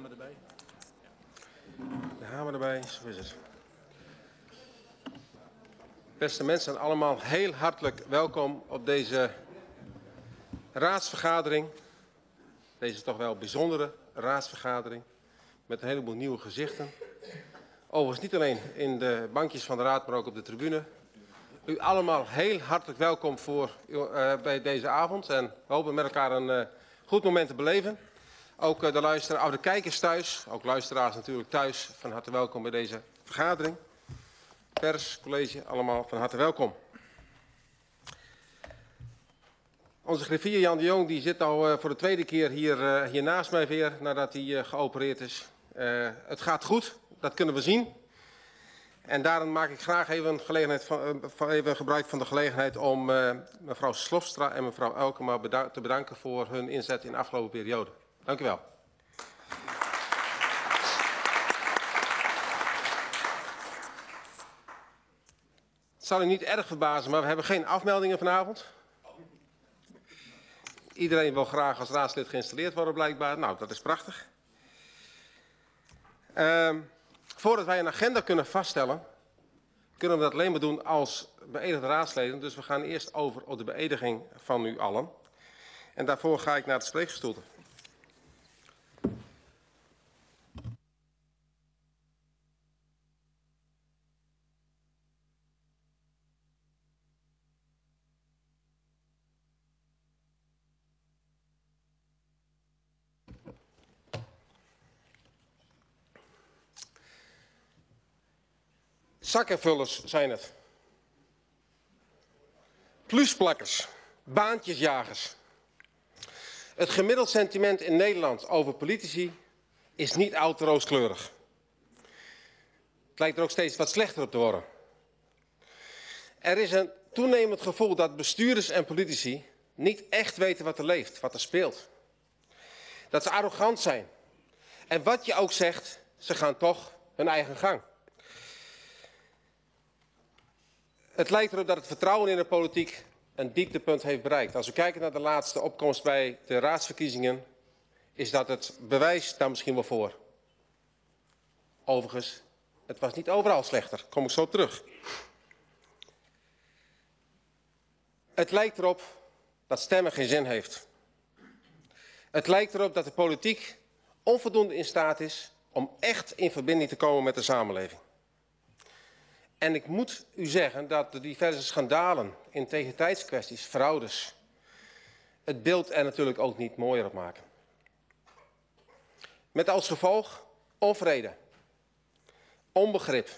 hamer erbij. De hamer erbij, zo is het. Beste mensen, allemaal heel hartelijk welkom op deze raadsvergadering. Deze toch wel bijzondere raadsvergadering met een heleboel nieuwe gezichten. Overigens niet alleen in de bankjes van de raad, maar ook op de tribune. U allemaal heel hartelijk welkom bij deze avond en we hopen met elkaar een goed moment te beleven. Ook de kijkers thuis, ook luisteraars natuurlijk thuis, van harte welkom bij deze vergadering. Pers, college, allemaal van harte welkom. Onze griffier Jan de Jong die zit al voor de tweede keer hier naast mij weer, nadat hij geopereerd is. Het gaat goed, dat kunnen we zien. En daarom maak ik graag even gebruik van de gelegenheid om mevrouw Slofstra en mevrouw Elkema te bedanken voor hun inzet in de afgelopen periode. Dank u wel. Het zal u niet erg verbazen, maar we hebben geen afmeldingen vanavond. Iedereen wil graag als raadslid geïnstalleerd worden blijkbaar. Nou, dat is prachtig. Voordat wij een agenda kunnen vaststellen, kunnen we dat alleen maar doen als beëdigde raadsleden. Dus we gaan eerst over op de beëdiging van u allen. En daarvoor ga ik naar het spreekgestoelte. Zakkenvullers zijn het. Plusplakkers, baantjesjagers. Het gemiddeld sentiment in Nederland over politici is niet al te rooskleurig. Het lijkt er ook steeds wat slechter op te worden. Er is een toenemend gevoel dat bestuurders en politici niet echt weten wat er leeft, wat er speelt. Dat ze arrogant zijn. En wat je ook zegt, ze gaan toch hun eigen gang. Het lijkt erop dat het vertrouwen in de politiek een dieptepunt heeft bereikt. Als we kijken naar de laatste opkomst bij de raadsverkiezingen, is dat het bewijs daar misschien wel voor. Overigens, het was niet overal slechter. Daar kom ik zo op terug. Het lijkt erop dat stemmen geen zin heeft. Het lijkt erop dat de politiek onvoldoende in staat is om echt in verbinding te komen met de samenleving. En ik moet u zeggen dat de diverse schandalen, integriteitskwesties, fraudes, het beeld er natuurlijk ook niet mooier op maken. Met als gevolg onvrede, onbegrip,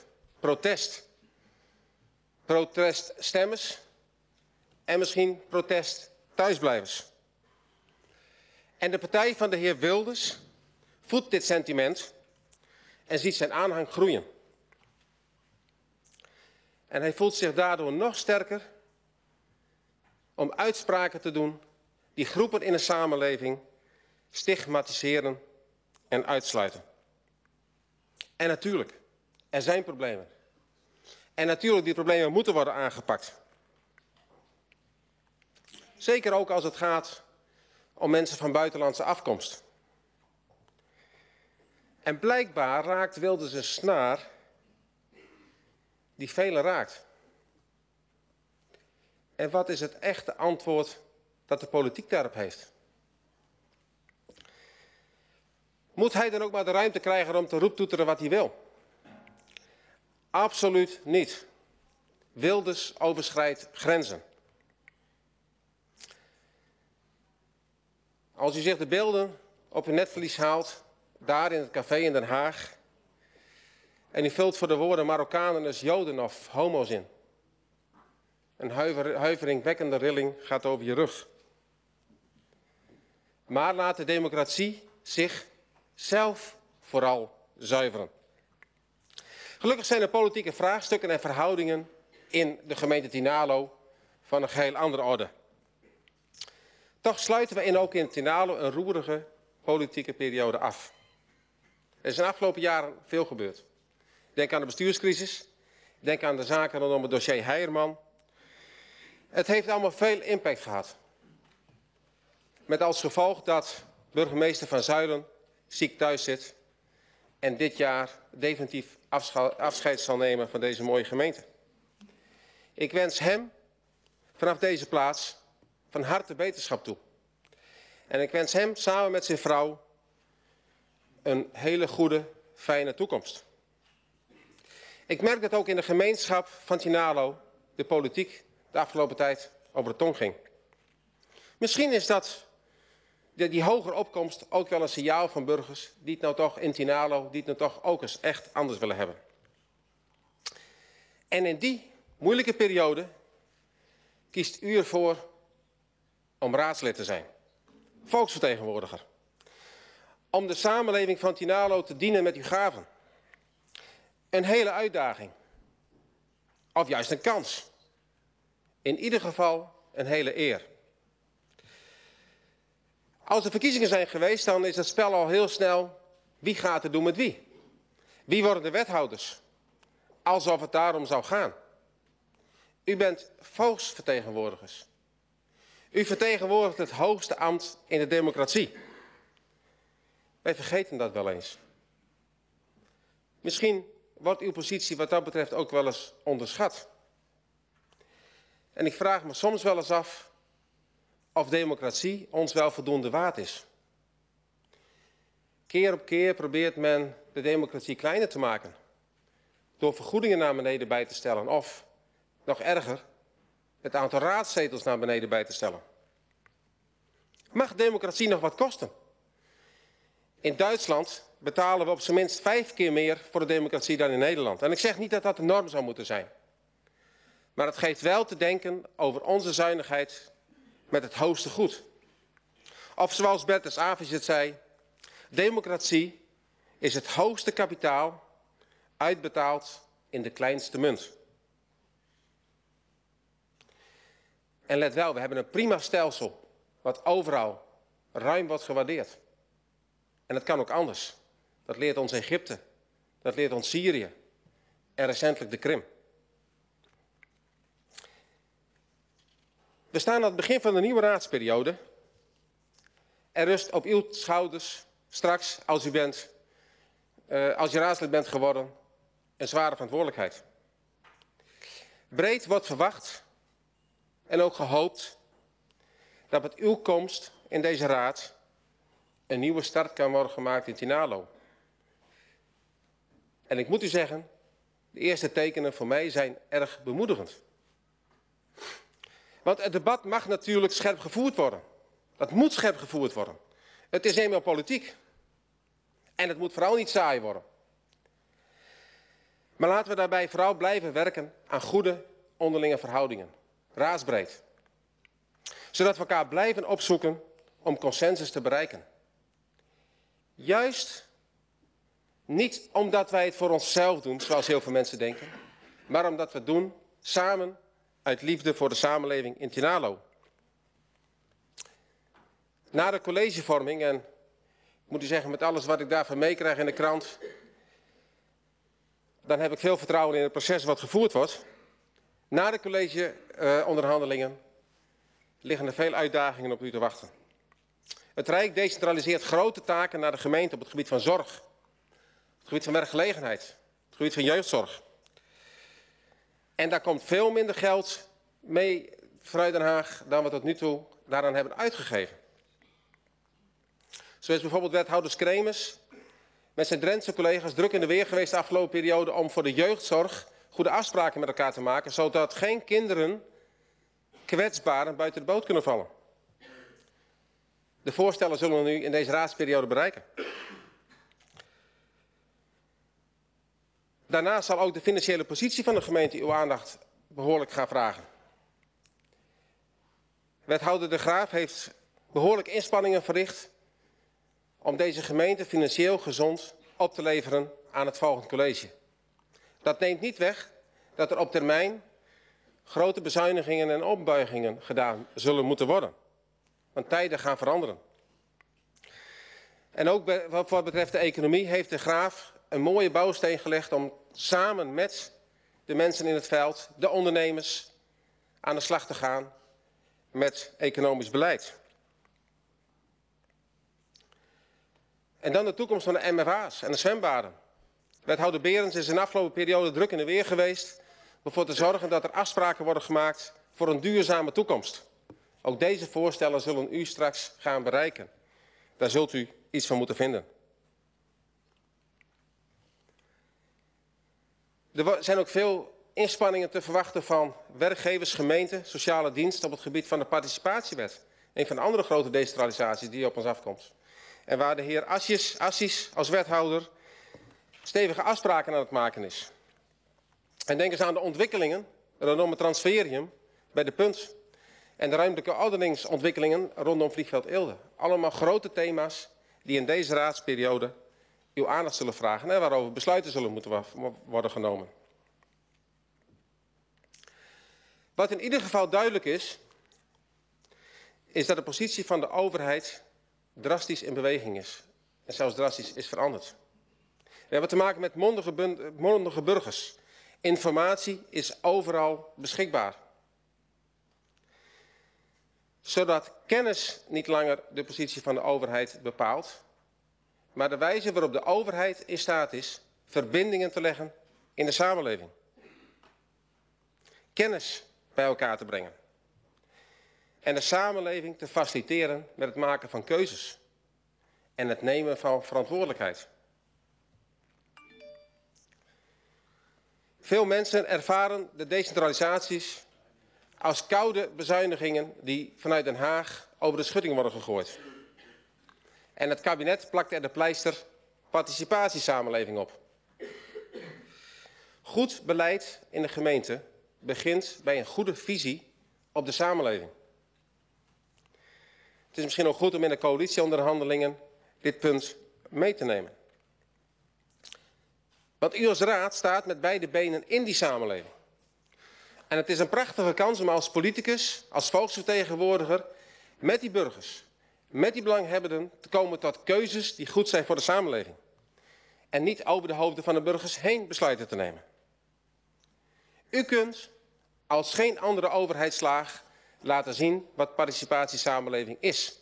proteststemmers en misschien protest thuisblijvers. En de partij van de heer Wilders voedt dit sentiment en ziet zijn aanhang groeien. En hij voelt zich daardoor nog sterker om uitspraken te doen die groepen in de samenleving stigmatiseren en uitsluiten. En natuurlijk, er zijn problemen. En natuurlijk, die problemen moeten worden aangepakt. Zeker ook als het gaat om mensen van buitenlandse afkomst. En blijkbaar raakt Wilders een snaar die velen raakt. En wat is het echte antwoord dat de politiek daarop heeft? Moet hij dan ook maar de ruimte krijgen om te roeptoeteren wat hij wil? Absoluut niet. Wilders overschrijdt grenzen. Als u zich de beelden op uw netvlies haalt, daar in het café in Den Haag, en u vult voor de woorden Marokkanen als Joden of homo's in. Een huiveringwekkende rilling gaat over je rug. Maar laat de democratie zich zelf vooral zuiveren. Gelukkig zijn er politieke vraagstukken en verhoudingen in de gemeente Tynaarlo van een geheel andere orde. Toch sluiten we ook in Tynaarlo een roerige politieke periode af. Er is in de afgelopen jaren veel gebeurd. Denk aan de bestuurscrisis, denk aan de zaken rondom het dossier Heijerman. Het heeft allemaal veel impact gehad. Met als gevolg dat burgemeester Van Zuilen ziek thuis zit en dit jaar definitief afscheid zal nemen van deze mooie gemeente. Ik wens hem vanaf deze plaats van harte beterschap toe. En ik wens hem samen met zijn vrouw een hele goede, fijne toekomst. Ik merk dat ook in de gemeenschap van Tynaarlo de politiek de afgelopen tijd over de tong ging. Misschien is dat die hogere opkomst ook wel een signaal van burgers die het nou toch in Tynaarlo, die het nou toch ook eens echt anders willen hebben. En in die moeilijke periode kiest u ervoor om raadslid te zijn, volksvertegenwoordiger. Om de samenleving van Tynaarlo te dienen met uw gaven. Een hele uitdaging. Of juist een kans. In ieder geval een hele eer. Als er verkiezingen zijn geweest, dan is het spel al heel snel wie gaat er doen met wie. Wie worden de wethouders? Alsof het daarom zou gaan. U bent volksvertegenwoordigers. U vertegenwoordigt het hoogste ambt in de democratie. Wij vergeten dat wel eens. Misschien wordt uw positie wat dat betreft ook wel eens onderschat. En ik vraag me soms wel eens af of democratie ons wel voldoende waard is. Keer op keer probeert men de democratie kleiner te maken. Door vergoedingen naar beneden bij te stellen. Of, nog erger, het aantal raadzetels naar beneden bij te stellen. Mag democratie nog wat kosten? In Duitsland betalen we op zijn minst 5 keer meer voor de democratie dan in Nederland. En ik zeg niet dat dat de norm zou moeten zijn. Maar het geeft wel te denken over onze zuinigheid met het hoogste goed. Of zoals Bertus Avies het zei, democratie is het hoogste kapitaal uitbetaald in de kleinste munt. En let wel, we hebben een prima stelsel wat overal ruim wordt gewaardeerd. En dat kan ook anders. Dat leert ons Egypte, dat leert ons Syrië en recentelijk de Krim. We staan aan het begin van de nieuwe raadsperiode. Er rust op uw schouders straks, als je raadslid bent geworden, een zware verantwoordelijkheid. Breed wordt verwacht en ook gehoopt dat met uw komst in deze raad een nieuwe start kan worden gemaakt in Tynaarlo. En ik moet u zeggen, de eerste tekenen voor mij zijn erg bemoedigend. Want het debat mag natuurlijk scherp gevoerd worden. Dat moet scherp gevoerd worden. Het is eenmaal politiek. En het moet vooral niet saai worden. Maar laten we daarbij vooral blijven werken aan goede onderlinge verhoudingen. Raadsbreed. Zodat we elkaar blijven opzoeken om consensus te bereiken. Juist niet omdat wij het voor onszelf doen, zoals heel veel mensen denken. Maar omdat we het doen samen uit liefde voor de samenleving in Tynaarlo. Na de collegevorming, en ik moet u zeggen met alles wat ik daarvan meekrijg in de krant, dan heb ik veel vertrouwen in het proces wat gevoerd wordt. Na de collegeonderhandelingen liggen er veel uitdagingen op u te wachten. Het Rijk decentraliseert grote taken naar de gemeente op het gebied van zorg, op het gebied van werkgelegenheid, op het gebied van jeugdzorg. En daar komt veel minder geld mee vanuit Den Haag dan we tot nu toe daaraan hebben uitgegeven. Zo is bijvoorbeeld wethouder Kremers met zijn Drentse collega's druk in de weer geweest de afgelopen periode om voor de jeugdzorg goede afspraken met elkaar te maken, zodat geen kinderen kwetsbaren buiten de boot kunnen vallen. De voorstellen zullen we nu in deze raadsperiode bereiken. Daarnaast zal ook de financiële positie van de gemeente uw aandacht behoorlijk gaan vragen. Wethouder De Graaf heeft behoorlijk inspanningen verricht om deze gemeente financieel gezond op te leveren aan het volgende college. Dat neemt niet weg dat er op termijn grote bezuinigingen en opbuigingen gedaan zullen moeten worden. Want tijden gaan veranderen. En ook wat betreft de economie heeft De Graaf een mooie bouwsteen gelegd om samen met de mensen in het veld, de ondernemers, aan de slag te gaan met economisch beleid. En dan de toekomst van de MFA's en de zwembaden. Wethouder Berends is in de afgelopen periode druk in de weer geweest om ervoor te zorgen dat er afspraken worden gemaakt voor een duurzame toekomst. Ook deze voorstellen zullen u straks gaan bereiken. Daar zult u iets van moeten vinden. Er zijn ook veel inspanningen te verwachten van werkgevers, gemeenten, sociale diensten op het gebied van de participatiewet. Een van de andere grote decentralisaties die op ons afkomt. En waar de heer Assis als wethouder stevige afspraken aan het maken is. En denk eens aan de ontwikkelingen rondom het transferium bij de Punt. En de ruimtelijke ordeningsontwikkelingen rondom vliegveld Eelde. Allemaal grote thema's die in deze raadsperiode uw aandacht zullen vragen en waarover besluiten zullen moeten worden genomen. Wat in ieder geval duidelijk is, is dat de positie van de overheid drastisch in beweging is. En zelfs drastisch is veranderd. We hebben te maken met mondige burgers. Informatie is overal beschikbaar. Zodat kennis niet langer de positie van de overheid bepaalt, maar de wijze waarop de overheid in staat is verbindingen te leggen in de samenleving. Kennis bij elkaar te brengen. En de samenleving te faciliteren met het maken van keuzes. En het nemen van verantwoordelijkheid. Veel mensen ervaren de decentralisaties als koude bezuinigingen die vanuit Den Haag over de schutting worden gegooid. En het kabinet plakt er de pleister participatiesamenleving op. Goed beleid in de gemeente begint bij een goede visie op de samenleving. Het is misschien ook goed om in de coalitieonderhandelingen dit punt mee te nemen. Want u als raad staat met beide benen in die samenleving. En het is een prachtige kans om als politicus, als volksvertegenwoordiger, met die burgers, met die belanghebbenden te komen tot keuzes die goed zijn voor de samenleving. En niet over de hoofden van de burgers heen besluiten te nemen. U kunt als geen andere overheidslaag laten zien wat participatiesamenleving is.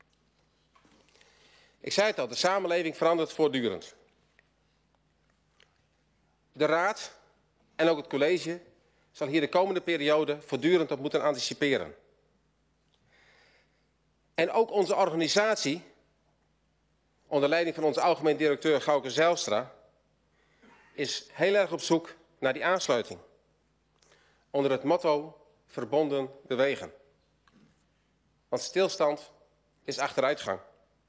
Ik zei het al, de samenleving verandert voortdurend. De raad en ook het college zal hier de komende periode voortdurend op moeten anticiperen. En ook onze organisatie, onder leiding van onze algemeen directeur Gauke Zijlstra, is heel erg op zoek naar die aansluiting. Onder het motto verbonden bewegen. Want stilstand is achteruitgang.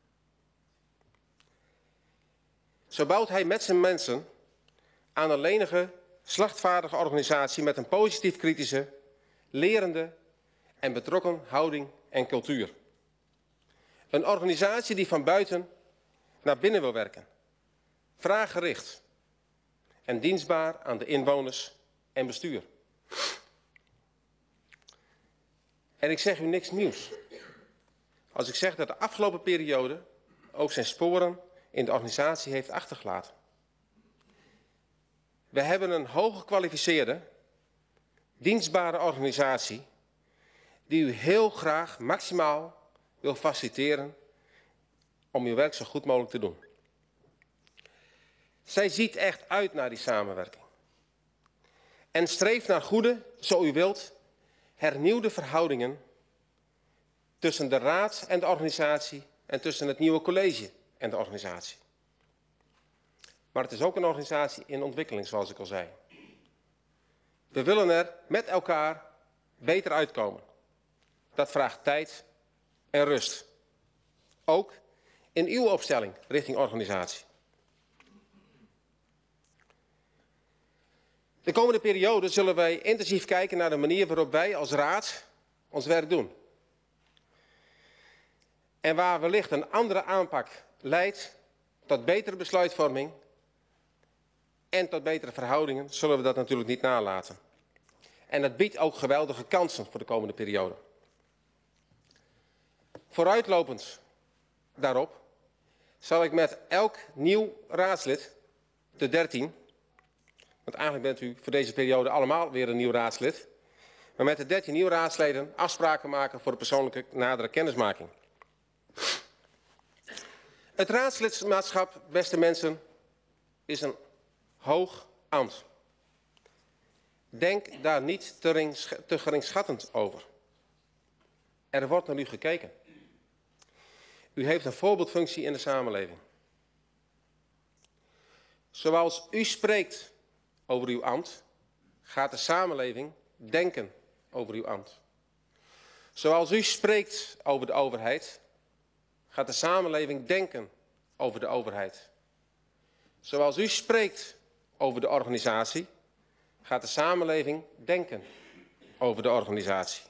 Zo bouwt hij met zijn mensen aan een lenige, slachtvaardige organisatie met een positief kritische, lerende en betrokken houding en cultuur. Een organisatie die van buiten naar binnen wil werken. Vraaggericht en dienstbaar aan de inwoners en bestuur. En ik zeg u niks nieuws als ik zeg dat de afgelopen periode ook zijn sporen in de organisatie heeft achtergelaten. We hebben een hooggekwalificeerde, dienstbare organisatie die u heel graag maximaal wil faciliteren om uw werk zo goed mogelijk te doen. Zij ziet echt uit naar die samenwerking. En streeft naar goede, zo u wilt, hernieuwde verhoudingen tussen de raad en de organisatie en tussen het nieuwe college en de organisatie. Maar het is ook een organisatie in ontwikkeling, zoals ik al zei. We willen er met elkaar beter uitkomen. Dat vraagt tijd en rust. Ook in uw opstelling richting organisatie. De komende periode zullen wij intensief kijken naar de manier waarop wij als raad ons werk doen. En waar wellicht een andere aanpak leidt tot betere besluitvorming en tot betere verhoudingen, zullen we dat natuurlijk niet nalaten. En dat biedt ook geweldige kansen voor de komende periode. Vooruitlopend daarop zal ik met elk nieuw raadslid, de 13, want eigenlijk bent u voor deze periode allemaal weer een nieuw raadslid, maar met de 13 nieuwe raadsleden afspraken maken voor de persoonlijke nadere kennismaking. Het raadslidmaatschap, beste mensen, is een hoog ambt. Denk daar niet te geringschattend over. Er wordt naar u gekeken. U heeft een voorbeeldfunctie in de samenleving. Zoals u spreekt over uw ambt, gaat de samenleving denken over uw ambt. Zoals u spreekt over de overheid, gaat de samenleving denken over de overheid. Zoals u spreekt over de organisatie, gaat de samenleving denken over de organisatie.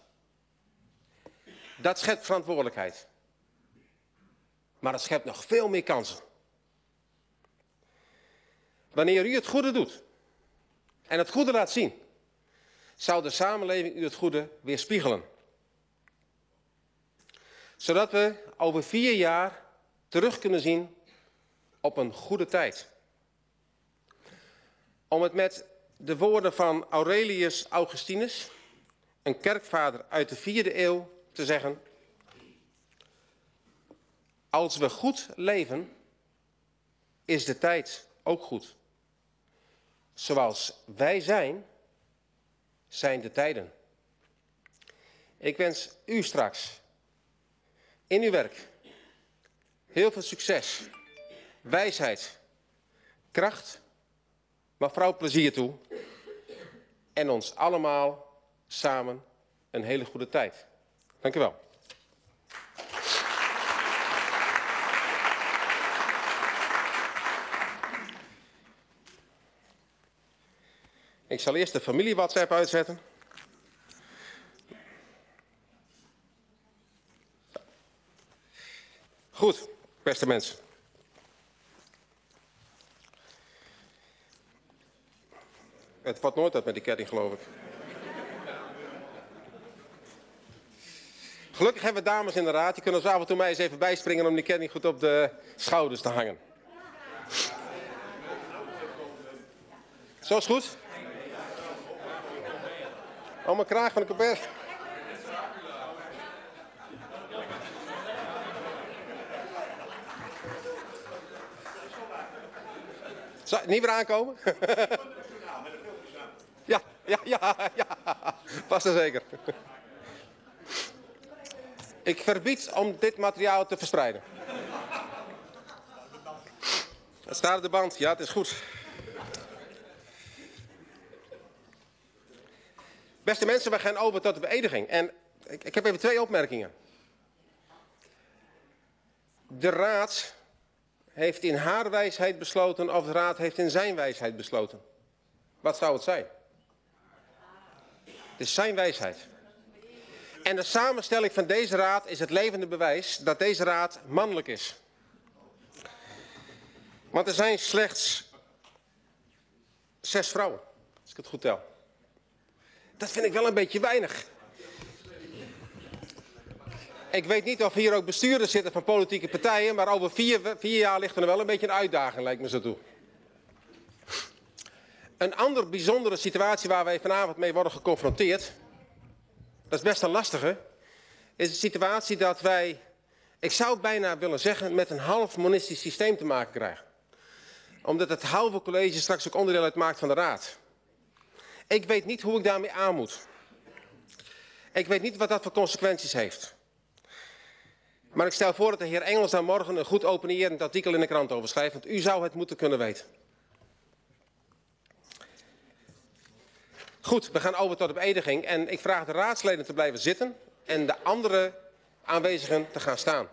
Dat schept verantwoordelijkheid. Maar het schept nog veel meer kansen. Wanneer u het goede doet en het goede laat zien, zal de samenleving u het goede weerspiegelen. Zodat we over 4 jaar terug kunnen zien op een goede tijd. Om het met de woorden van Aurelius Augustinus, een kerkvader uit de 4e eeuw, te zeggen: als we goed leven, is de tijd ook goed. Zoals wij zijn, zijn de tijden. Ik wens u straks in uw werk heel veel succes, wijsheid, kracht, maar vooral plezier toe. En ons allemaal samen een hele goede tijd. Dank u wel. Ik zal eerst de familie WhatsApp uitzetten. Goed, beste mensen. Het wordt nooit uit met die ketting, geloof ik. Gelukkig hebben we dames in de raad. Die kunnen ons af en toe mij eens even bijspringen om die ketting goed op de schouders te hangen. Zo is goed. Oh, mijn kraag van de kapel. Zou niet weer aankomen? Ja. Vast en zeker. Ik verbied om dit materiaal te verspreiden. Het staat op de band. Ja, het is goed. Beste mensen, we gaan over tot de beëdiging. En ik heb even 2 opmerkingen. De raad heeft in haar wijsheid besloten of de raad heeft in zijn wijsheid besloten. Wat zou het zijn? Het is zijn wijsheid. En de samenstelling van deze raad is het levende bewijs dat deze raad mannelijk is. Want er zijn slechts 6 vrouwen, als ik het goed tel. Dat vind ik wel een beetje weinig. Ik weet niet of hier ook bestuurders zitten van politieke partijen, maar over 4 jaar ligt er wel een beetje een uitdaging, lijkt me zo toe. Een andere bijzondere situatie waar wij vanavond mee worden geconfronteerd, dat is best een lastige, is de situatie dat wij, ik zou bijna willen zeggen, met een half monistisch systeem te maken krijgen. Omdat het halve college straks ook onderdeel uitmaakt van de raad. Ik weet niet hoe ik daarmee aan moet. Ik weet niet wat dat voor consequenties heeft. Maar ik stel voor dat de heer Engels daar morgen een goed openierend artikel in de krant over schrijft, want u zou het moeten kunnen weten. Goed, we gaan over tot de beëdiging en ik vraag de raadsleden te blijven zitten en de andere aanwezigen te gaan staan.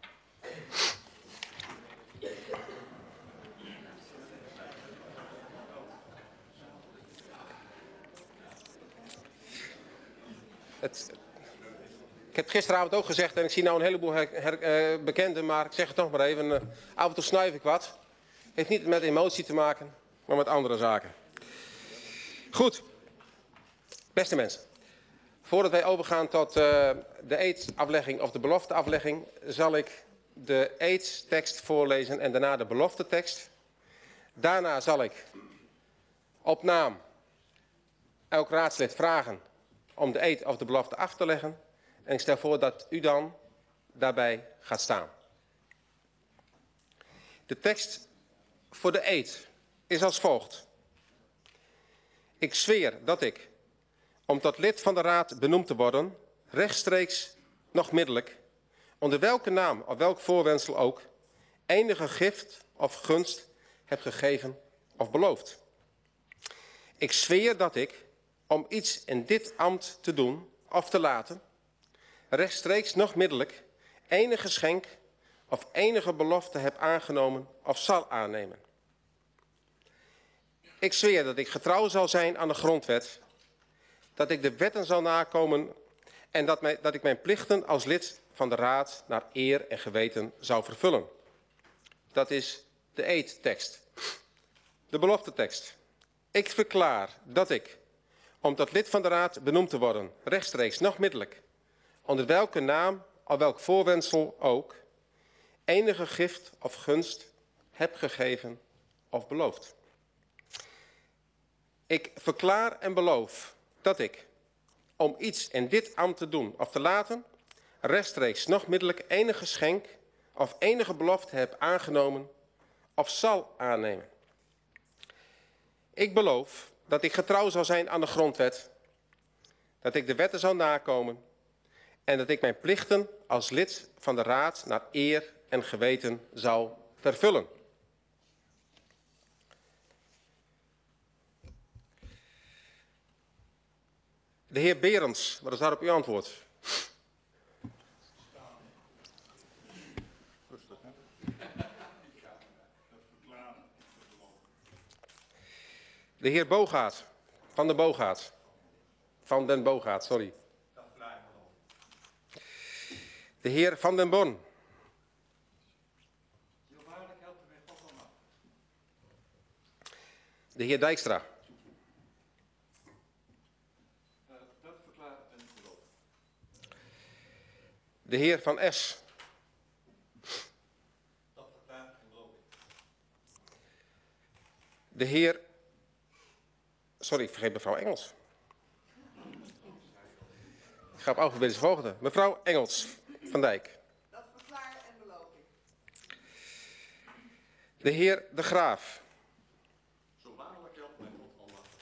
Ik heb gisteravond ook gezegd, en ik zie nou een heleboel bekenden, maar ik zeg het toch maar even, af en toe snuif ik wat. Heeft niet met emotie te maken, maar met andere zaken. Goed, beste mensen. Voordat wij overgaan tot de eedsaflegging of de belofteaflegging, zal ik de eedstekst voorlezen en daarna de beloftetekst. Daarna zal ik op naam elk raadslid vragen om de eed of de belofte af te leggen. En ik stel voor dat u dan daarbij gaat staan. De tekst voor de eed is als volgt. Ik zweer dat ik, om tot lid van de Raad benoemd te worden, rechtstreeks, nog middelijk, onder welke naam of welk voorwendsel ook, enige gift of gunst heb gegeven of beloofd. Ik zweer dat ik, om iets in dit ambt te doen of te laten, rechtstreeks nog middelijk, enige geschenk of enige belofte heb aangenomen of zal aannemen. Ik zweer dat ik getrouw zal zijn aan de grondwet, dat ik de wetten zal nakomen en dat ik mijn plichten als lid van de Raad naar eer en geweten zou vervullen. Dat is de eedtekst. De beloftetekst. Ik verklaar dat ik, om tot lid van de Raad benoemd te worden, rechtstreeks nog middelijk, onder welke naam of welk voorwendsel ook, enige gift of gunst heb gegeven of beloofd. Ik verklaar en beloof dat ik, om iets in dit ambt te doen of te laten, rechtstreeks nog middelijk enige geschenk of enige belofte heb aangenomen of zal aannemen. Ik beloof dat ik getrouw zal zijn aan de grondwet, dat ik de wetten zal nakomen en dat ik mijn plichten als lid van de Raad naar eer en geweten zal vervullen. De heer Berends, wat is daarop uw antwoord? De heer Bogaert, van den Bogaert. Van den Bogaert, sorry. De heer Van den Bon. De heer Dijkstra. De heer Van Es. De heer... Sorry, ik vergeet mevrouw Engels. Ik ga op alfabetische volgorde. Mevrouw Engels van Dijk. Dat verklaar en beloof ik. De heer De Graaf. Zo waarlijk helpt mij God almachtig.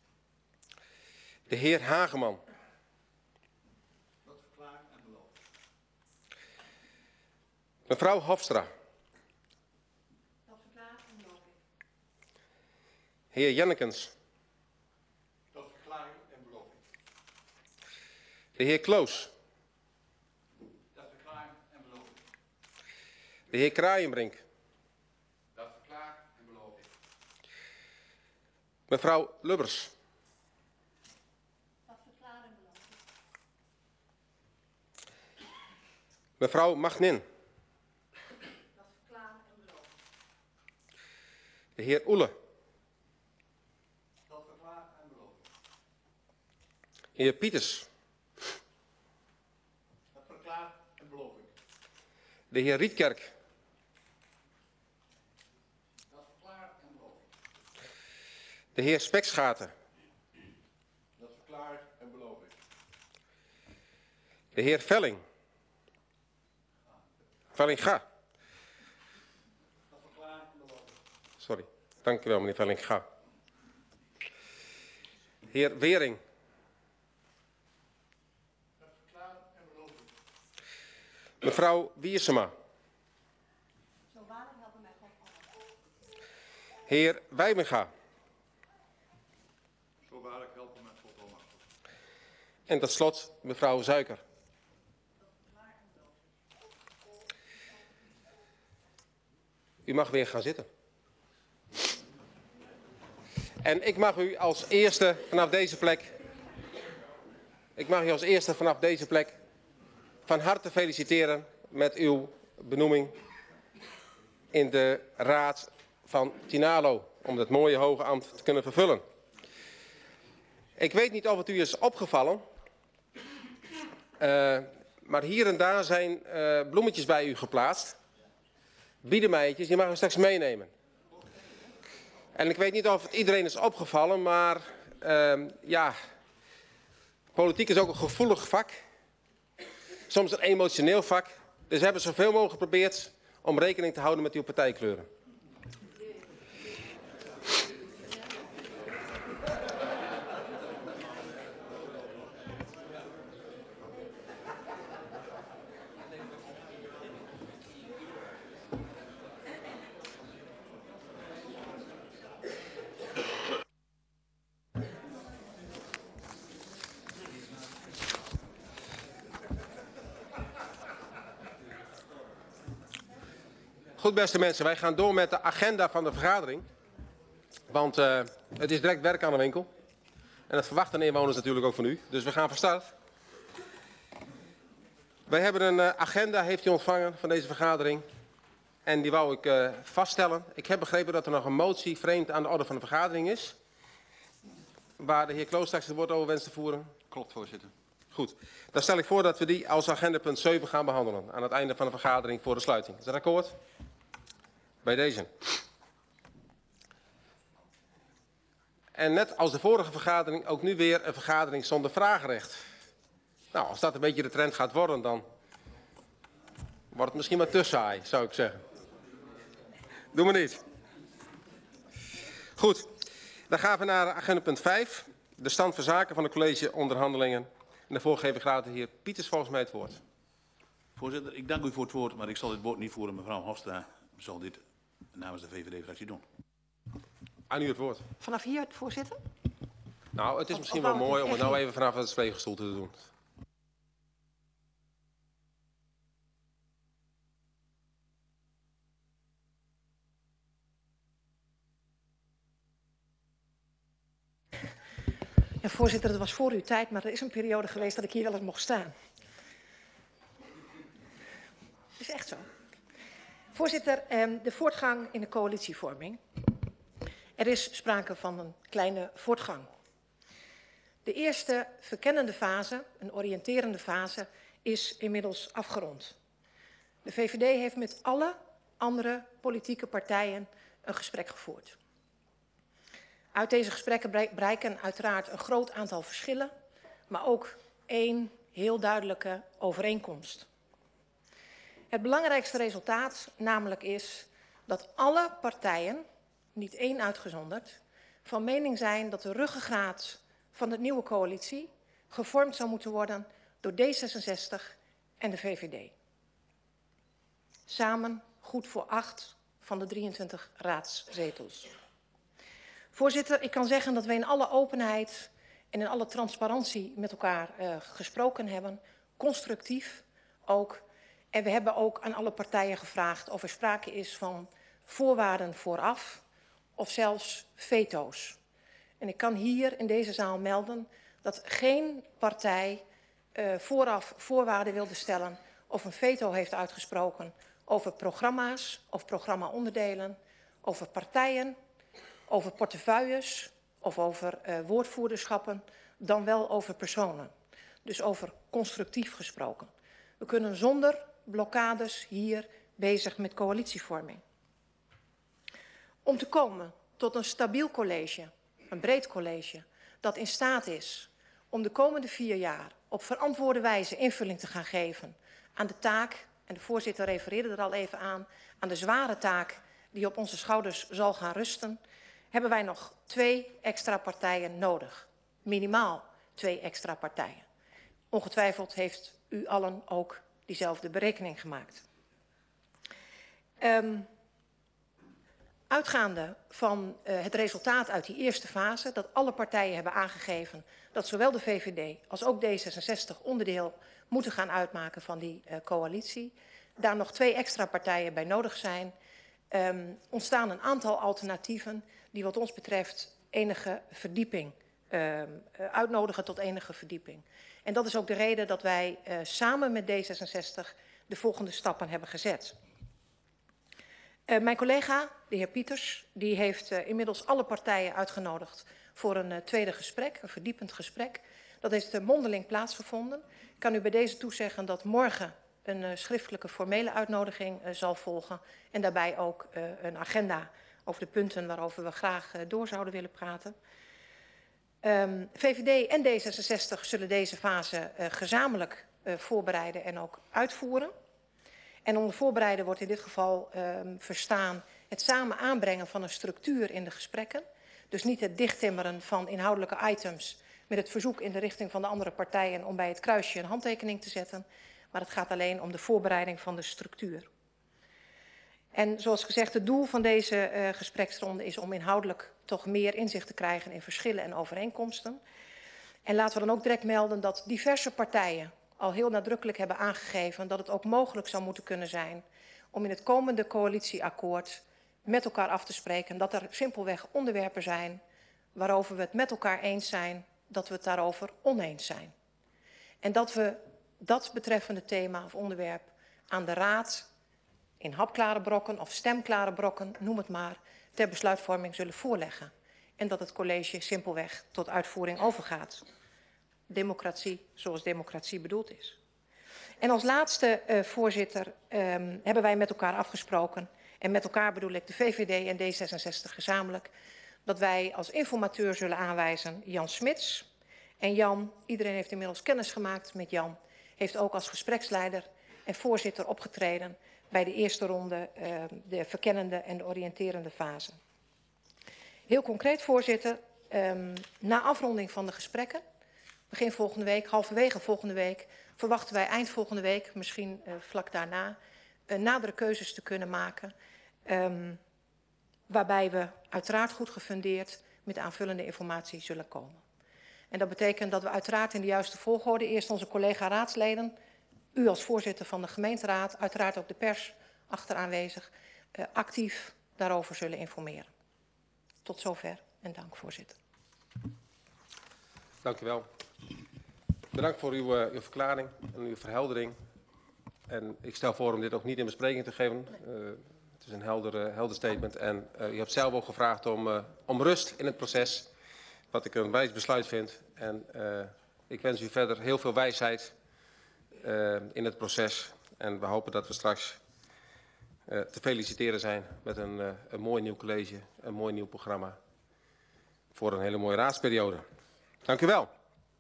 De heer Hageman. Dat verklaar en beloof ik. Mevrouw Hofstra. Dat verklaar en beloof ik. Heer Jennekens. Dat verklaar en beloof ik. De heer Kloos. Dat verklaar en beloof ik. De heer Kraaienbrink. Dat verklaar en beloof ik. Mevrouw Lubbers. Dat verklaar en beloof ik. Mevrouw Magnin. Dat verklaar en beloof ik. De heer Oele. Dat verklaar en beloof ik. Heer Pieters. Dat verklaar en beloof ik. De heer Rietkerk. Dat verklaar en beloof ik. De heer Spekschaten. Dat verklaar en beloof ik. De heer Velling. Vellinga. Dat verklaar en beloof ik. Sorry. Dank u wel, meneer Vellinga. Heer Wering. Dat verklaar en beloof ik. Mevrouw Wiersema. Zo waarlijk helpen mij God almachtig. Heer Wijmenga. Zo waarlijk helpen mij God almachtig. En tot slot mevrouw Zuiker. U mag weer gaan zitten. En ik mag u als eerste vanaf deze plek van harte feliciteren met uw benoeming in de Raad van Tinalo, om dat mooie hoge ambt te kunnen vervullen. Ik weet niet of het u is opgevallen, maar hier en daar zijn bloemetjes bij u geplaatst. Biedemeijetjes, die mag u straks meenemen. En ik weet niet of het iedereen is opgevallen, maar ja, politiek is ook een gevoelig vak. Soms een emotioneel vak. Dus we hebben zoveel mogelijk geprobeerd om rekening te houden met uw partijkleuren. Goed, beste mensen, wij gaan door met de agenda van de vergadering. Want het is direct werk aan de winkel. En dat verwachten de inwoners natuurlijk ook van u. Dus we gaan van start. Wij hebben een agenda, heeft u ontvangen, van deze vergadering. En die wou ik vaststellen. Ik heb begrepen dat er nog een motie vreemd aan de orde van de vergadering is. Waar de heer Kloos straks het woord over wenst te voeren. Klopt, voorzitter. Goed. Dan stel ik voor dat we die als agenda punt 7 gaan behandelen. Aan het einde van de vergadering voor de sluiting. Is dat akkoord? Bij deze. En net als de vorige vergadering ook nu weer een vergadering zonder vragenrecht. Nou, als dat een beetje de trend gaat worden, dan wordt het misschien maar te saai, zou ik zeggen. Doe maar niet. Goed, dan gaan we naar agenda punt 5. De stand van zaken van de collegeonderhandelingen. En daarvoor geef ik graag de heer Pieters volgens mij het woord. Voorzitter, ik dank u voor het woord, maar ik zal dit woord niet voeren. Mevrouw Hofstra zal dit namens de VVD-fractie doen. Aan u het woord. Vanaf hier, voorzitter? Nou, het is misschien of wel mooi om het nou echt even vanaf het spreekgestoelte te doen. Ja, voorzitter, het was voor uw tijd, maar er is een periode geweest dat ik hier wel eens mocht staan. Dat is echt zo. Voorzitter, de voortgang in de coalitievorming. Er is sprake van een kleine voortgang. De eerste verkennende fase, een oriënterende fase, is inmiddels afgerond. De VVD heeft met alle andere politieke partijen een gesprek gevoerd. Uit deze gesprekken blijken uiteraard een groot aantal verschillen, maar ook één heel duidelijke overeenkomst. Het belangrijkste resultaat namelijk is dat alle partijen, niet één uitgezonderd, van mening zijn dat de ruggengraat van de nieuwe coalitie gevormd zou moeten worden door D66 en de VVD. Samen goed voor 8 van de 23 raadszetels. Voorzitter, ik kan zeggen dat we in alle openheid en in alle transparantie met elkaar gesproken hebben, constructief ook. En we hebben ook aan alle partijen gevraagd of er sprake is van voorwaarden vooraf of zelfs veto's. En ik kan hier in deze zaal melden dat geen partij vooraf voorwaarden wilde stellen of een veto heeft uitgesproken over programma's of programmaonderdelen, over partijen, over portefeuilles of over woordvoerderschappen, dan wel over personen. Dus over constructief gesproken. We kunnen zonder blokkades hier bezig met coalitievorming. Om te komen tot een stabiel college, een breed college, dat in staat is om de komende 4 jaar op verantwoorde wijze invulling te gaan geven aan de taak, en de voorzitter refereerde er al even aan de zware taak die op onze schouders zal gaan rusten, hebben wij nog 2 extra partijen nodig. Minimaal 2 extra partijen. Ongetwijfeld heeft u allen ook diezelfde berekening gemaakt. Uitgaande van het resultaat uit die eerste fase, dat alle partijen hebben aangegeven dat zowel de VVD als ook D66 onderdeel moeten gaan uitmaken van die coalitie, daar nog 2 extra partijen bij nodig zijn, ontstaan een aantal alternatieven die wat ons betreft enige verdieping uitnodigen tot enige verdieping. En dat is ook de reden dat wij samen met D66 de volgende stappen hebben gezet. Mijn collega, de heer Pieters, die heeft inmiddels alle partijen uitgenodigd voor een tweede gesprek, een verdiepend gesprek. Dat heeft mondeling plaatsgevonden. Ik kan u bij deze toezeggen dat morgen een schriftelijke formele uitnodiging zal volgen. En daarbij ook een agenda over de punten waarover we graag door zouden willen praten. VVD en D66 zullen deze fase gezamenlijk voorbereiden en ook uitvoeren. En onder voorbereiden wordt in dit geval verstaan het samen aanbrengen van een structuur in de gesprekken. Dus niet het dichttimmeren van inhoudelijke items met het verzoek in de richting van de andere partijen om bij het kruisje een handtekening te zetten. Maar het gaat alleen om de voorbereiding van de structuur. En zoals gezegd, het doel van deze gespreksronde is om inhoudelijk toch meer inzicht te krijgen in verschillen en overeenkomsten. En laten we dan ook direct melden dat diverse partijen al heel nadrukkelijk hebben aangegeven dat het ook mogelijk zou moeten kunnen zijn om in het komende coalitieakkoord met elkaar af te spreken dat er simpelweg onderwerpen zijn waarover we het met elkaar eens zijn, dat we het daarover oneens zijn. En dat we dat betreffende thema of onderwerp aan de Raad in hapklare brokken of stemklare brokken, noem het maar, ter besluitvorming zullen voorleggen. En dat het college simpelweg tot uitvoering overgaat. Democratie zoals democratie bedoeld is. En als laatste, voorzitter, hebben wij met elkaar afgesproken, en met elkaar bedoel ik de VVD en D66 gezamenlijk, dat wij als informateur zullen aanwijzen Jan Smits. En Jan, iedereen heeft inmiddels kennis gemaakt met Jan, heeft ook als gespreksleider en voorzitter opgetreden bij de eerste ronde, de verkennende en de oriënterende fase. Heel concreet, voorzitter, na afronding van de gesprekken, begin volgende week, halverwege volgende week, verwachten wij eind volgende week, misschien vlak daarna, nadere keuzes te kunnen maken. Waarbij we uiteraard goed gefundeerd met aanvullende informatie zullen komen. En dat betekent dat we uiteraard in de juiste volgorde eerst onze collega-raadsleden, u als voorzitter van de gemeenteraad, uiteraard ook de pers achter aanwezig, actief daarover zullen informeren. Tot zover en dank, voorzitter. Dank u wel. Bedankt voor uw verklaring en uw verheldering. En ik stel voor om dit ook niet in bespreking te geven. Het is een helder statement. En u hebt zelf ook gevraagd om rust in het proces. Wat ik een wijs besluit vind. En ik wens u verder heel veel wijsheid in het proces. En we hopen dat we straks te feliciteren zijn met een mooi nieuw college. Een mooi nieuw programma. Voor een hele mooie raadsperiode. Dank u wel.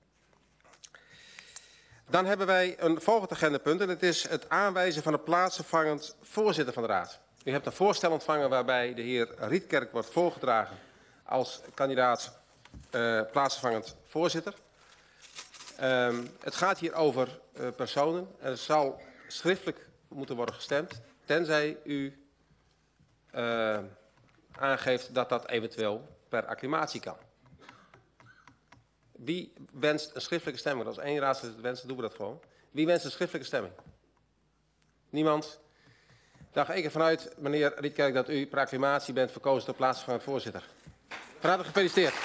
Dan hebben wij een volgend agendapunt en het is het aanwijzen van een plaatsvervangend voorzitter van de Raad. U hebt een voorstel ontvangen waarbij de heer Rietkerk wordt voorgedragen als kandidaat plaatsvervangend voorzitter. Het gaat hier over personen. Er zal schriftelijk moeten worden gestemd, tenzij u aangeeft dat dat eventueel per acclamatie kan. Wie wenst een schriftelijke stemming? Als één raadslid wenst, dan doen we dat gewoon. Wie wenst een schriftelijke stemming? Niemand? Dan ga ik ervan uit, meneer Rietkerk, dat u per acclamatie bent verkozen tot plaatsvervangend voorzitter. Van harte gefeliciteerd.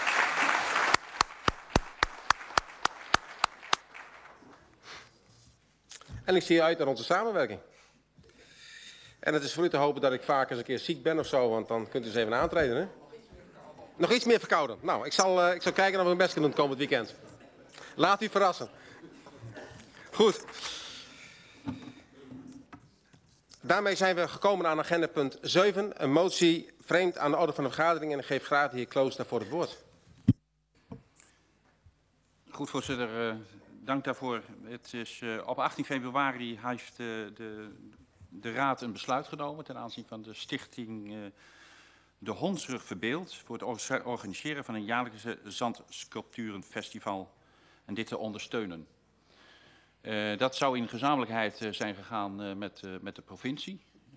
En ik zie uit naar onze samenwerking. En het is voor u te hopen dat ik vaak eens een keer ziek ben of zo, want dan kunt u eens even aantreden, hè? Nog iets meer verkouden. Nou, ik zal kijken of we mijn best kunnen doen komend weekend. Laat u verrassen. Goed. Daarmee zijn we gekomen aan agenda punt 7. Een motie vreemd aan de orde van de vergadering. En ik geef graag de heer Kloos daarvoor het woord. Goed, voorzitter. Dank daarvoor. Het is, op 18 februari heeft de Raad een besluit genomen ten aanzien van de stichting De Hondsrug Verbeeld voor het organiseren van een jaarlijkse zandsculpturenfestival en dit te ondersteunen. Dat zou in gezamenlijkheid zijn gegaan met de provincie.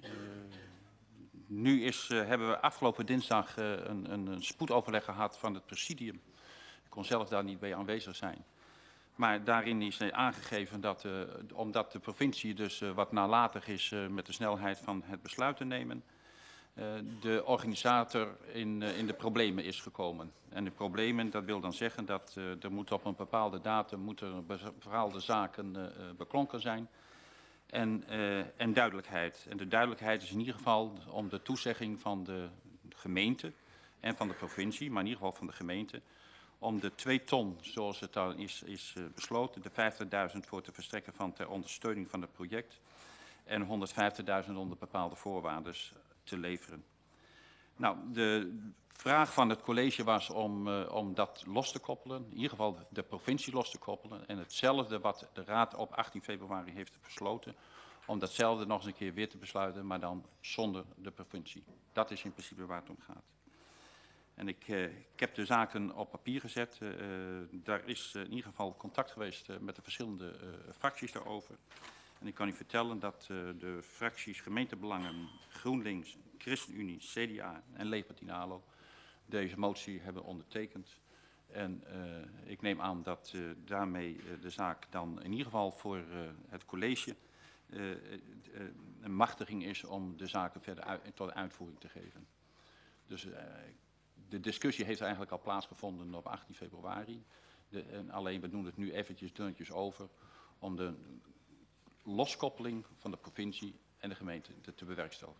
Nu hebben we afgelopen dinsdag een spoedoverleg gehad van het presidium. Ik kon zelf daar niet bij aanwezig zijn. Maar daarin is aangegeven dat, omdat de provincie dus wat nalatig is met de snelheid van het besluit te nemen, de organisator in de problemen is gekomen. En de problemen, dat wil dan zeggen dat er moet op een bepaalde datum bepaalde zaken beklonken zijn. En duidelijkheid. En de duidelijkheid is in ieder geval om de toezegging van de gemeente en van de provincie, maar in ieder geval van de gemeente, om de 2 ton, zoals het dan is besloten, de 50.000 voor te verstrekken van ter ondersteuning van het project en 150.000 onder bepaalde voorwaarden te leveren. Nou, de vraag van het college was om dat los te koppelen, in ieder geval de provincie los te koppelen en hetzelfde wat de Raad op 18 februari heeft besloten, om datzelfde nog eens een keer weer te besluiten, maar dan zonder de provincie. Dat is in principe waar het om gaat. En ik heb de zaken op papier gezet. Daar is in ieder geval contact geweest met de verschillende fracties daarover. En ik kan u vertellen dat de fracties Gemeentebelangen, GroenLinks, ChristenUnie, CDA en Leefpartij deze motie hebben ondertekend. En ik neem aan dat daarmee de zaak dan in ieder geval voor het college een machtiging is om de zaken verder tot uitvoering te geven. Dus de discussie heeft eigenlijk al plaatsgevonden op 18 februari. En alleen we doen het nu eventjes dunnetjes over om de loskoppeling van de provincie en de gemeente te bewerkstelligen.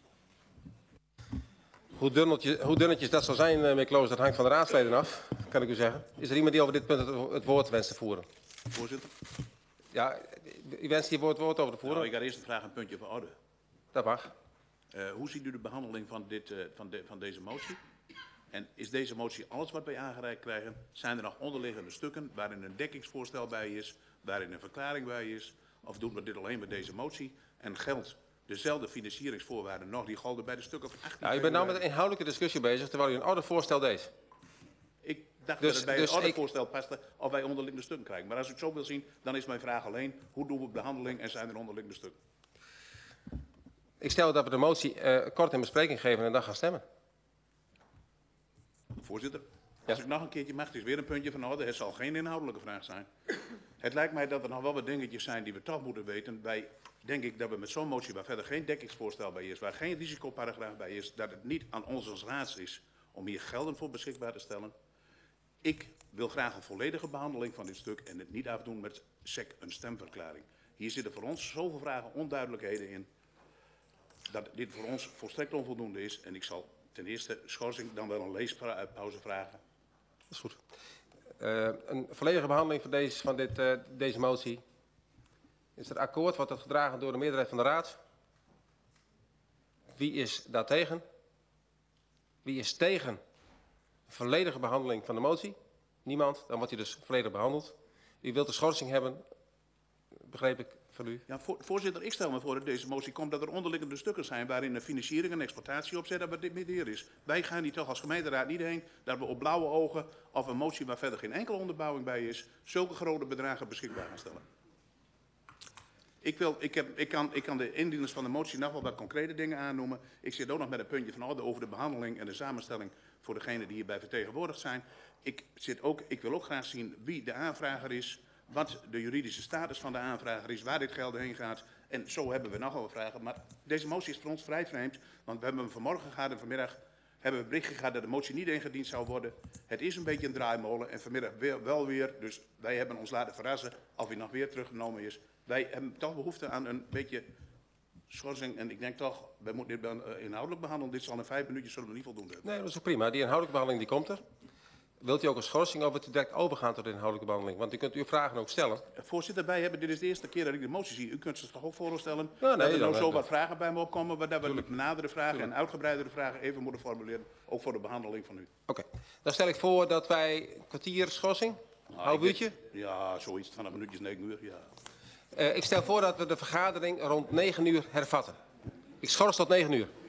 Hoe dunnetjes dat zal zijn, meneer Kloos, dat hangt van de raadsleden af, kan ik u zeggen. Is er iemand die over dit punt het woord wenst te voeren? Voorzitter. Ja, u wenst hier het woord over te voeren? Nou, ik had eerst een vraag, een puntje van orde. Dat mag. Hoe ziet u de behandeling van deze motie? En is deze motie alles wat wij aangereikt krijgen? Zijn er nog onderliggende stukken waarin een dekkingsvoorstel bij is, waarin een verklaring bij is? Of doen we dit alleen met deze motie? En geldt dezelfde financieringsvoorwaarden nog die golden bij de stukken van 18 Ja, u bent nou met een inhoudelijke discussie bezig, terwijl u een ouder voorstel deed. Ik dacht Dus- dat het bij dus een ander ik- voorstel paste of wij onderliggende stukken krijgen. Maar als u het zo wil zien, dan is mijn vraag alleen, hoe doen we de behandeling en zijn er onderliggende stukken? Ik stel dat we de motie kort in bespreking geven en dan gaan stemmen. Voorzitter, als ik nog een keertje mag, het is weer een puntje van orde. Het zal geen inhoudelijke vraag zijn. Het lijkt mij dat er nog wel wat dingetjes zijn die we toch moeten weten. Wij denk ik dat we met zo'n motie waar verder geen dekkingsvoorstel bij is, waar geen risicoparagraaf bij is, dat het niet aan ons als raads is om hier gelden voor beschikbaar te stellen. Ik wil graag een volledige behandeling van dit stuk en het niet afdoen met sec een stemverklaring. Hier zitten voor ons zoveel vragen, onduidelijkheden in, dat dit voor ons volstrekt onvoldoende is. En ik zal ten eerste schorsing, dan wel een leespauze vragen. Dat is goed. Een volledige behandeling van deze motie. Is het akkoord? Wordt dat gedragen door de meerderheid van de raad? Wie is daartegen? Wie is tegen een volledige behandeling van de motie? Niemand. Dan wordt hij dus volledig behandeld. U wilt de schorsing hebben, begreep ik van u. Ja, voorzitter, ik stel me voor dat deze motie komt dat er onderliggende stukken zijn waarin de financiering en exploitatie opzet dat wat dit midden is. Wij gaan hier toch als gemeenteraad niet heen dat we op blauwe ogen of een motie waar verder geen enkele onderbouwing bij is, zulke grote bedragen beschikbaar gaan stellen. Ik kan de indieners van de motie nog wel wat concrete dingen aannoemen. Ik zit ook nog met een puntje van orde over de behandeling en de samenstelling voor degenen die hierbij vertegenwoordigd zijn. Ik wil ook graag zien wie de aanvrager is, wat de juridische status van de aanvrager is, waar dit geld heen gaat. En zo hebben we nog wel vragen. Maar deze motie is voor ons vrij vreemd, want we hebben hem vanmorgen gehad en vanmiddag hebben we bericht gehad dat de motie niet ingediend zou worden. Het is een beetje een draaimolen en vanmiddag wel weer. Dus wij hebben ons laten verrassen of hij nog weer teruggenomen is. Wij hebben toch behoefte aan een beetje schorsing. En ik denk toch, wij moeten dit inhoudelijk behandelen. Dit zal in 5 minuutjes zullen we niet voldoende hebben. Nee, dat is ook prima. Die inhoudelijke behandeling die komt er. Wilt u ook een schorsing of wilt u direct overgaan tot de inhoudelijke behandeling? Want u kunt uw vragen ook stellen. Voorzitter, dit is de eerste keer dat ik de motie zie. U kunt zich toch ook voorstellen Ja, nee, dat er nou dan- zo wat vragen bij me opkomen, waar we nadere vragen en uitgebreidere vragen even moeten formuleren. Ook voor de behandeling van u. Oké. Dan stel ik voor dat wij een kwartier schorsing, half uurtje. Ja, zoiets vanaf minuutjes 9 uur. Ja. Ik stel voor dat we de vergadering rond 9 uur hervatten. Ik schors tot 9 uur.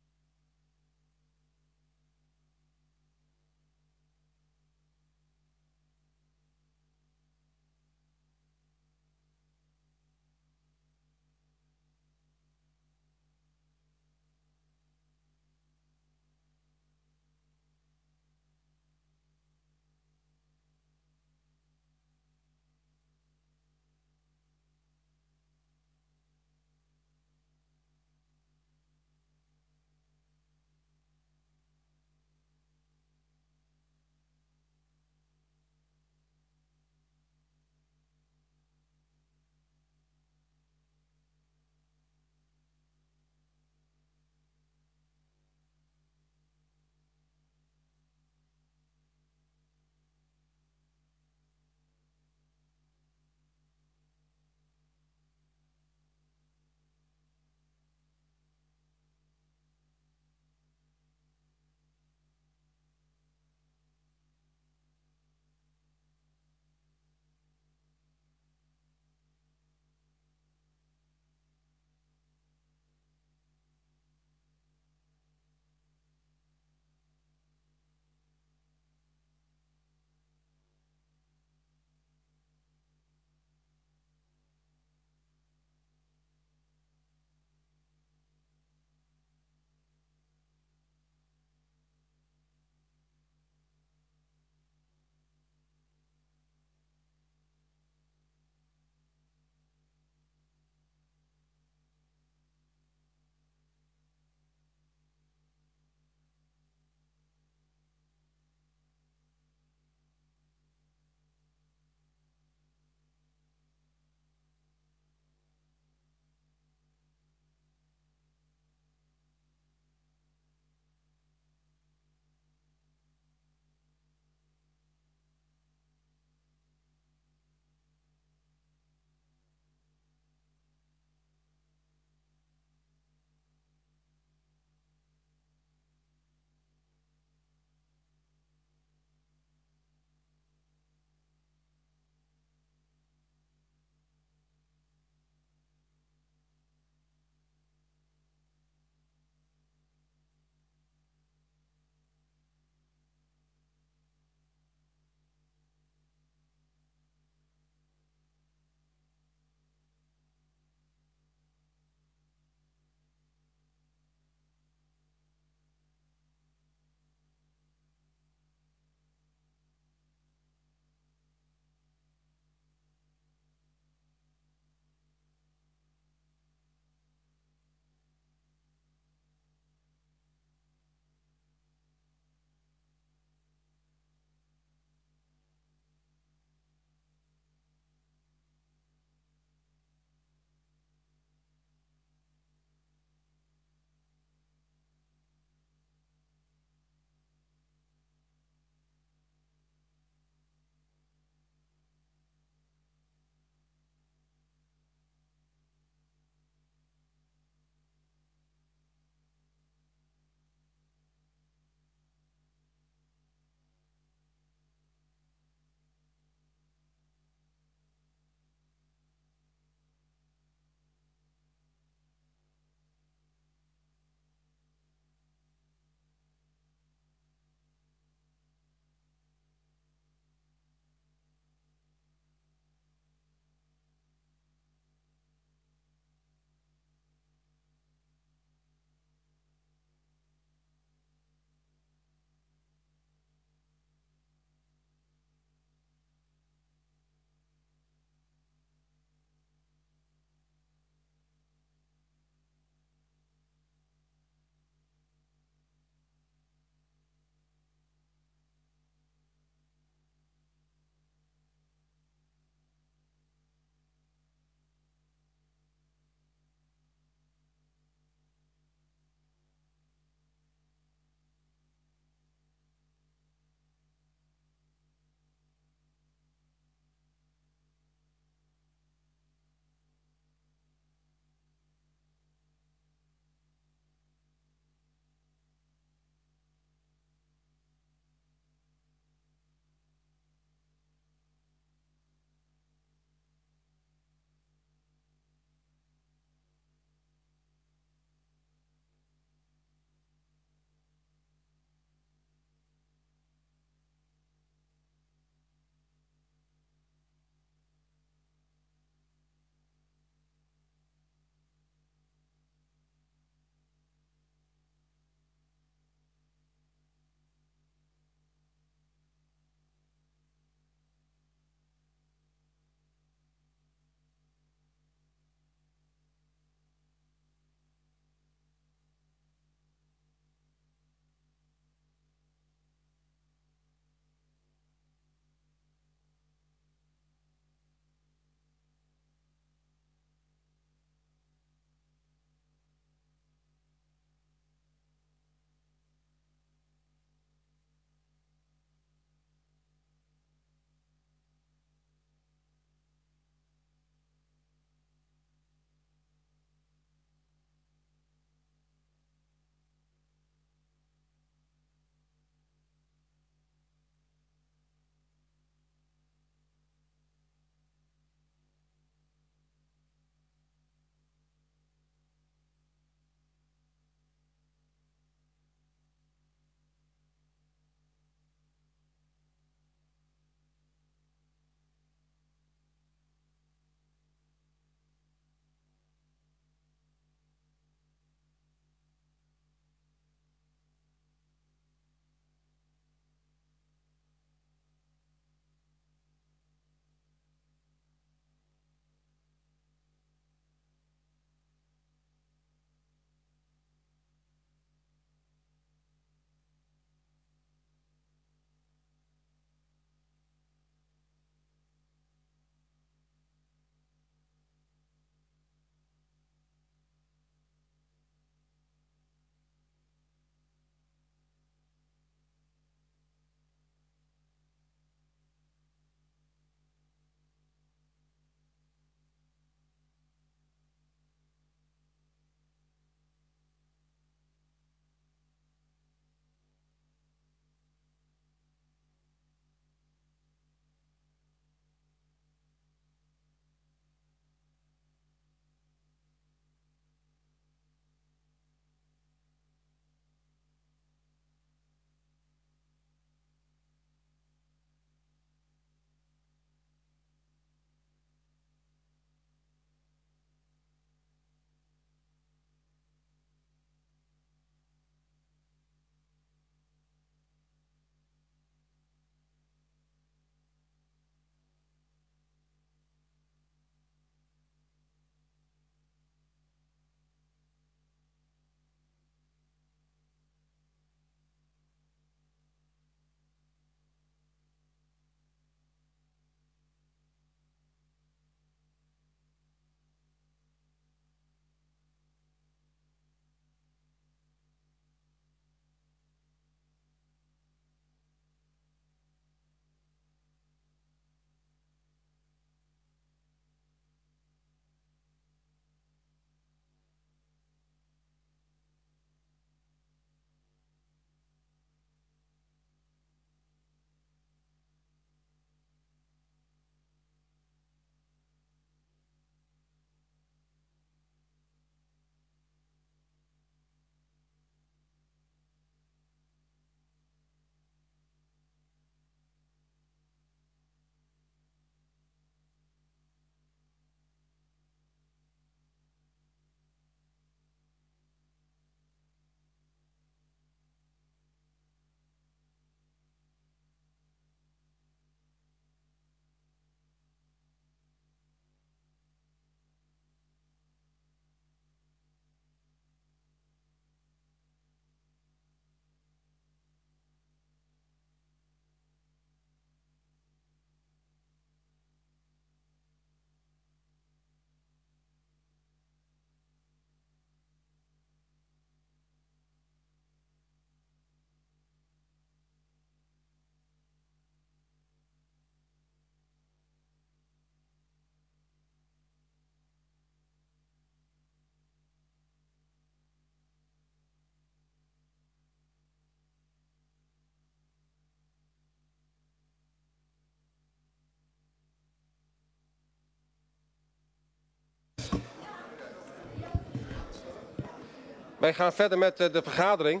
Wij gaan verder met de vergadering.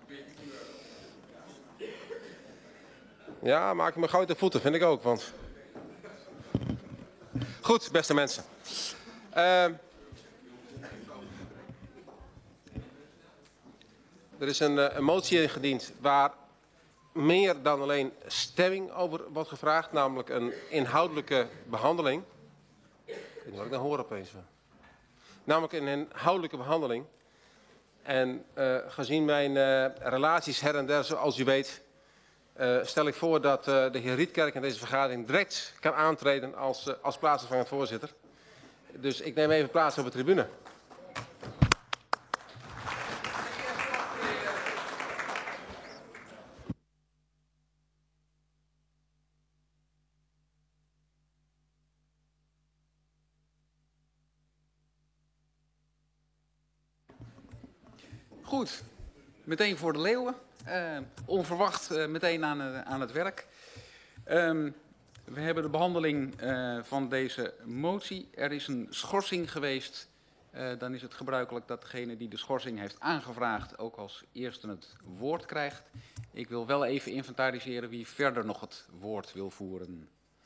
Ja, maak me gauw de voeten, vind ik ook. Want... Goed, beste mensen. Er is een motie ingediend waar meer dan alleen stemming over wordt gevraagd, namelijk een inhoudelijke behandeling. Ik weet niet wat ik dan hoor opeens. Namelijk een inhoudelijke behandeling. En gezien mijn relaties her en der, zoals u weet, stel ik voor dat de heer Rietkerk in deze vergadering direct kan aantreden als plaatsvervangend voorzitter. Dus ik neem even plaats op de tribune. Goed, meteen voor de leeuwen. Onverwacht meteen aan het werk. We hebben de behandeling van deze motie. Er is een schorsing geweest. Dan is het gebruikelijk dat degene die de schorsing heeft aangevraagd ook als eerste het woord krijgt. Ik wil wel even inventariseren wie verder nog het woord wil voeren.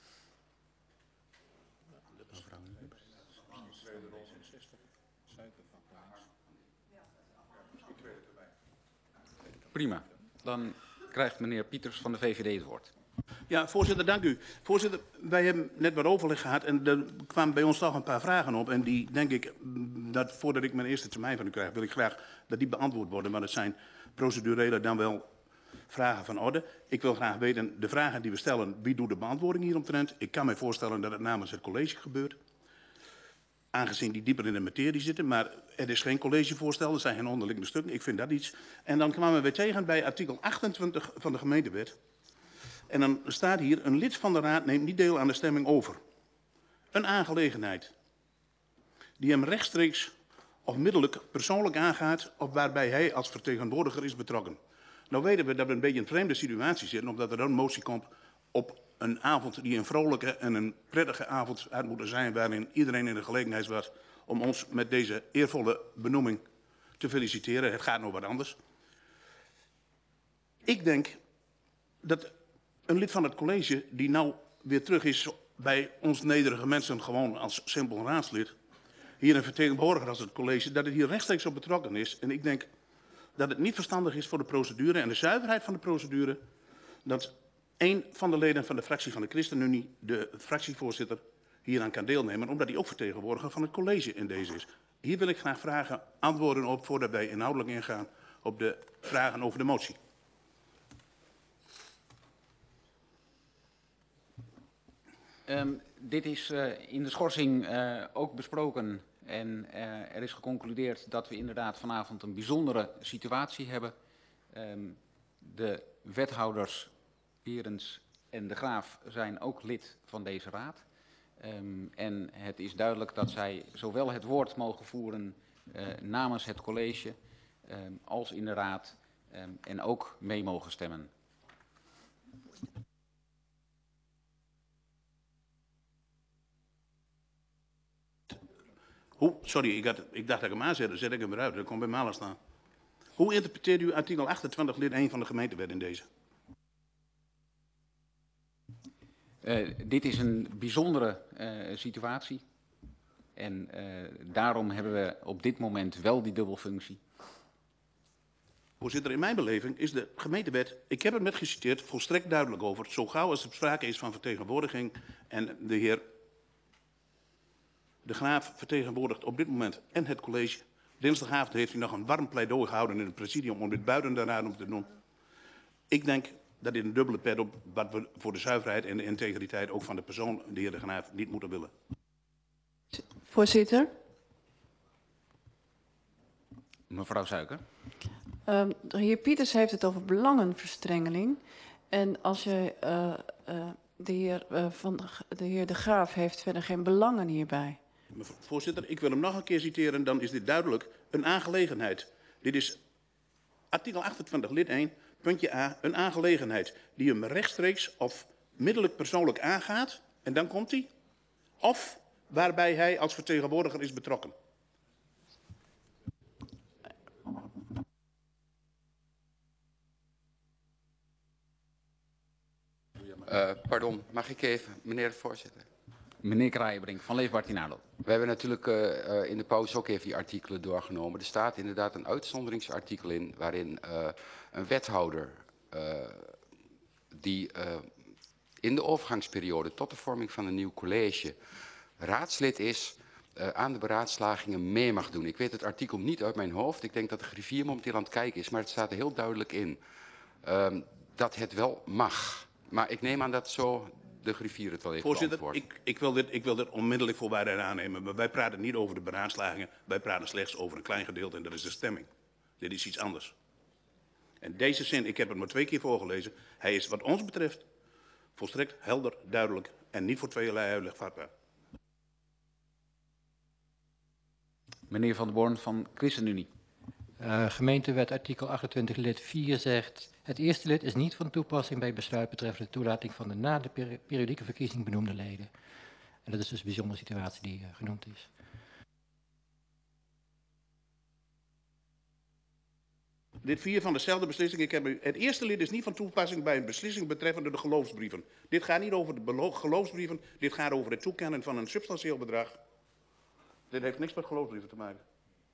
Prima. Dan krijgt meneer Pieters van de VVD het woord. Ja, voorzitter, dank u. Voorzitter, wij hebben net wat overleg gehad en er kwamen bij ons toch een paar vragen op. En die denk ik, dat voordat ik mijn eerste termijn van u krijg, wil ik graag dat die beantwoord worden. Maar het zijn procedurele dan wel vragen van orde. Ik wil graag weten, de vragen die we stellen, wie doet de beantwoording hieromtrent? Ik kan mij voorstellen dat het namens het college gebeurt. Aangezien die dieper in de materie zitten, maar er is geen collegevoorstel, er zijn geen onderliggende stukken. Ik vind dat iets. En dan kwamen we tegen bij artikel 28 van de gemeentewet. En dan staat hier, een lid van de raad neemt niet deel aan de stemming over. Een aangelegenheid die hem rechtstreeks of middelijk persoonlijk aangaat of waarbij hij als vertegenwoordiger is betrokken. Nou weten we dat we een beetje in een vreemde situatie zitten, omdat er dan een motie komt op een avond die een vrolijke en een prettige avond had moeten zijn, waarin iedereen in de gelegenheid was om ons met deze eervolle benoeming te feliciteren. Het gaat nog wat anders. Ik denk dat een lid van het college die nou weer terug is bij ons nederige mensen, gewoon als simpel raadslid, hier een vertegenwoordiger als het college, dat het hier rechtstreeks op betrokken is. En ik denk dat het niet verstandig is voor de procedure en de zuiverheid van de procedure, dat een van de leden van de fractie van de ChristenUnie, de fractievoorzitter, hieraan kan deelnemen, omdat hij ook vertegenwoordiger van het college in deze is. Hier wil ik graag vragen, antwoorden op, voordat wij inhoudelijk ingaan op de vragen over de motie. Dit is in de schorsing ook besproken en er is geconcludeerd dat we inderdaad vanavond een bijzondere situatie hebben. De wethouders Berends en De Graaf zijn ook lid van deze raad. En het is duidelijk dat zij zowel het woord mogen voeren namens het college als in de raad en ook mee mogen stemmen. Sorry, ik dacht dat ik hem aanzette, dan zet ik hem weer uit. Dat komt bij Malen staan. Hoe interpreteert u artikel 28 lid 1 van de gemeentewet in deze? Dit is een bijzondere situatie. En daarom hebben we op dit moment wel die dubbelfunctie. Voorzitter, in mijn beleving is de gemeentewet, ik heb het net geciteerd, volstrekt duidelijk over. Zo gauw als er sprake is van vertegenwoordiging en de heer De Graaf vertegenwoordigt op dit moment en het college. Dinsdagavond heeft hij nog een warm pleidooi gehouden in het presidium om dit buiten de raad om te doen. Ik denk dat dit een dubbele pet op wat we voor de zuiverheid en de integriteit ook van de persoon, de heer De Graaf, niet moeten willen. Voorzitter. Mevrouw Suiker. De heer Pieters heeft het over belangenverstrengeling. En als je de heer De Graaf heeft verder geen belangen hierbij. Voorzitter, ik wil hem nog een keer citeren, dan is dit duidelijk. Een aangelegenheid. Dit is artikel 28 lid 1, puntje A. Een aangelegenheid die hem rechtstreeks of middelijk persoonlijk aangaat. En dan komt hij. Of waarbij hij als vertegenwoordiger is betrokken. Pardon, mag ik even, meneer de voorzitter? Meneer Kraaienbrink van Leefbaar Tinalo. We hebben natuurlijk in de pauze ook even die artikelen doorgenomen. Er staat inderdaad een uitzonderingsartikel in waarin een wethouder die in de overgangsperiode tot de vorming van een nieuw college raadslid is, aan de beraadslagingen mee mag doen. Ik weet het artikel niet uit mijn hoofd. Ik denk dat de griffier momenteel aan het kijken is, maar het staat er heel duidelijk in dat het wel mag. Maar ik neem aan dat zo de griffier het wel even Voorzitter, beantwoordt. ik wil dit onmiddellijk voor waarheid aannemen. Maar wij praten niet over de beraadslagingen. Wij praten slechts over een klein gedeelte en dat is de stemming. Dit is iets anders. En deze zin, ik heb het maar 2 keer voorgelezen. Hij is wat ons betreft volstrekt helder, duidelijk en niet voor tweeërlei uitleg vatbaar. Meneer Van der Born van ChristenUnie. Gemeentewet artikel 28 lid 4 zegt: het eerste lid is niet van toepassing bij besluit betreffende de toelating van de na de periodieke verkiezing benoemde leden. En dat is dus een bijzondere situatie die genoemd is. Lid 4 van dezelfde beslissing. Het eerste lid is niet van toepassing bij een beslissing betreffende de geloofsbrieven. Dit gaat niet over de geloofsbrieven. Dit gaat over het toekennen van een substantieel bedrag. Dit heeft niks met geloofsbrieven te maken.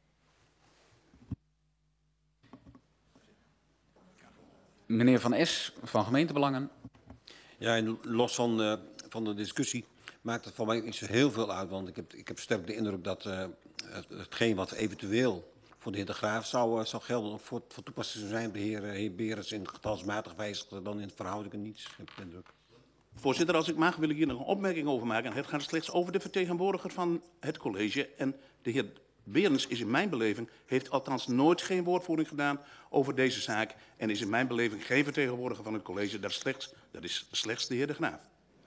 Meneer Van S. van Gemeentebelangen. Ja, en los van de discussie maakt het voor mij niet zo heel veel uit. Want ik heb sterk de indruk dat hetgeen wat eventueel voor de heer De Graaf zou gelden, of voor toepassing zou zijn op de heer Berens in getalsmatig wijzigde dan in het verhoudelijke niets. Heb ik de indruk. Voorzitter, als ik mag, wil ik hier nog een opmerking over maken. Het gaat slechts over de vertegenwoordiger van het college. En de heer Berens is in mijn beleving, heeft althans nooit geen woordvoering gedaan over deze zaak. En is in mijn beleving geen vertegenwoordiger van het college. Dat is slechts de heer De Graaf.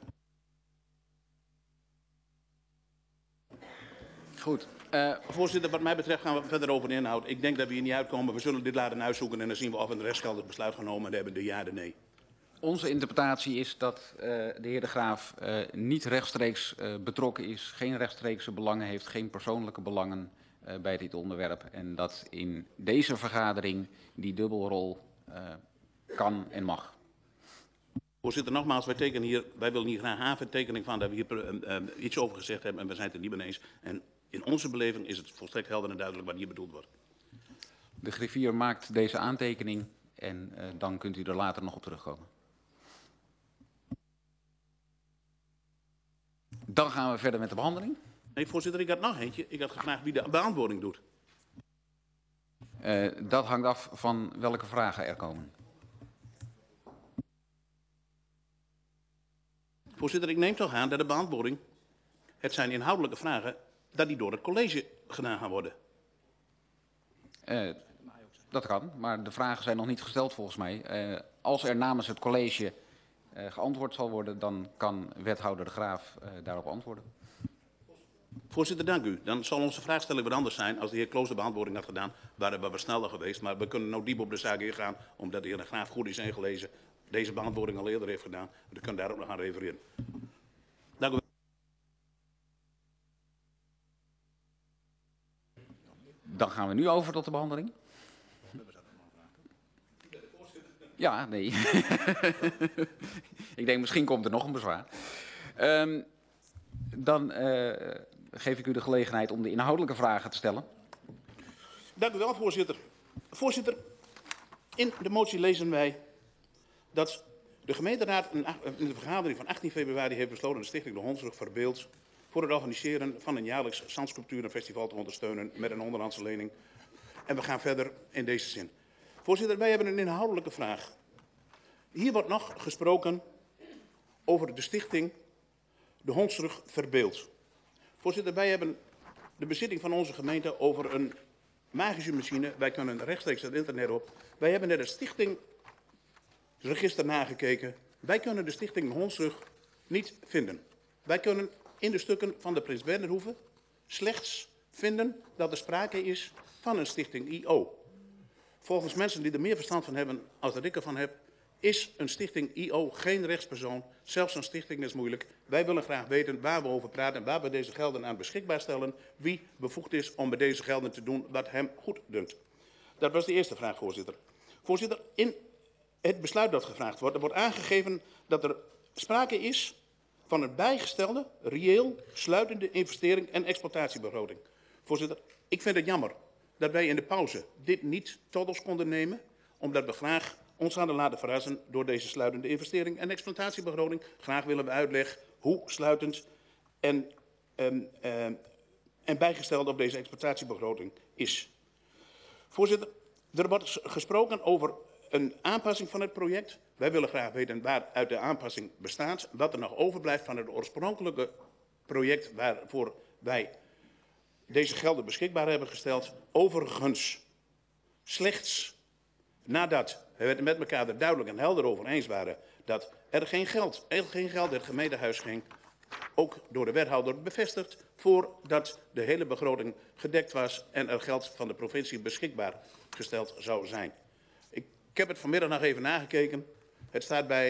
Goed. Voorzitter, wat mij betreft gaan we verder over de inhoud. Ik denk dat we hier niet uitkomen. We zullen dit laten uitzoeken en dan zien we of we een rechtsgeldig besluit genomen hebben. De ja, de nee. Onze interpretatie is dat de heer De Graaf niet rechtstreeks betrokken is, geen rechtstreekse belangen heeft, geen persoonlijke belangen bij dit onderwerp. En dat in deze vergadering die dubbelrol kan en mag. Voorzitter, nogmaals, wij willen hier graag aantekening van dat we hier iets over gezegd hebben en we zijn het er niet mee eens. En in onze beleving is het volstrekt helder en duidelijk wat hier bedoeld wordt. De griffier maakt deze aantekening en dan kunt u er later nog op terugkomen. Dan gaan we verder met de behandeling. Nee, voorzitter, ik had nog eentje. Ik had gevraagd wie de beantwoording doet. Dat hangt af van welke vragen er komen. Voorzitter, ik neem toch aan dat de beantwoording, het zijn inhoudelijke vragen, dat die door het college gedaan gaan worden. Dat kan, maar de vragen zijn nog niet gesteld volgens mij. Als er namens het college geantwoord zal worden, dan kan wethouder De Graaf daarop antwoorden. Voorzitter, dank u. Dan zal onze vraagstelling wat anders zijn. Als de heer Kloos de beantwoording had gedaan, waren we sneller geweest. Maar we kunnen nou diep op de zaak ingaan, omdat de heer De Graaf goed is ingelezen. Deze beantwoording al eerder heeft gedaan. We kunnen daarop nog gaan refereren. Dank u wel. Dan gaan we nu over tot de behandeling. Ja, nee. Ik denk misschien komt er nog een bezwaar. Dan geef ik u de gelegenheid om de inhoudelijke vragen te stellen. Dank u wel, voorzitter. Voorzitter, in de motie lezen wij dat de gemeenteraad in de vergadering van 18 februari heeft besloten de stichting De Hondsrug Verbeeld voor het organiseren van een jaarlijks zandsculpturenfestival te ondersteunen met een onderhandse lening. En we gaan verder in deze zin. Voorzitter, wij hebben een inhoudelijke vraag. Hier wordt nog gesproken over de stichting De Hondsrug Verbeeld. Voorzitter, wij hebben de bezitting van onze gemeente over een magische machine. Wij kunnen rechtstreeks het internet op. Wij hebben net het stichtingregister nagekeken. Wij kunnen de stichting De Hondsrug niet vinden. Wij kunnen in de stukken van de Prins Bernhardhoeve slechts vinden dat er sprake is van een stichting IO. Volgens mensen die er meer verstand van hebben als dat ik ervan heb, is een stichting IO geen rechtspersoon. Zelfs een stichting is moeilijk. Wij willen graag weten waar we over praten en waar we deze gelden aan beschikbaar stellen. Wie bevoegd is om met deze gelden te doen wat hem goed dunkt. Dat was de eerste vraag, voorzitter. Voorzitter, in het besluit dat gevraagd wordt, er wordt aangegeven dat er sprake is van een bijgestelde, reëel sluitende investering en exploitatiebegroting. Voorzitter, ik vind het jammer dat wij in de pauze dit niet tot ons konden nemen, omdat we graag ons hadden laten verrassen door deze sluitende investering en exploitatiebegroting. Graag willen we uitleg hoe sluitend en bijgesteld op deze exploitatiebegroting is. Voorzitter, er wordt gesproken over een aanpassing van het project. Wij willen graag weten waaruit de aanpassing bestaat, wat er nog overblijft van het oorspronkelijke project waarvoor wij deze gelden beschikbaar hebben gesteld. Overigens, slechts nadat we het met elkaar er duidelijk en helder over eens waren dat er geen geld het gemeentehuis ging, ook door de wethouder bevestigd, voordat de hele begroting gedekt was en er geld van de provincie beschikbaar gesteld zou zijn. Ik heb het vanmiddag nog even nagekeken. Het staat bij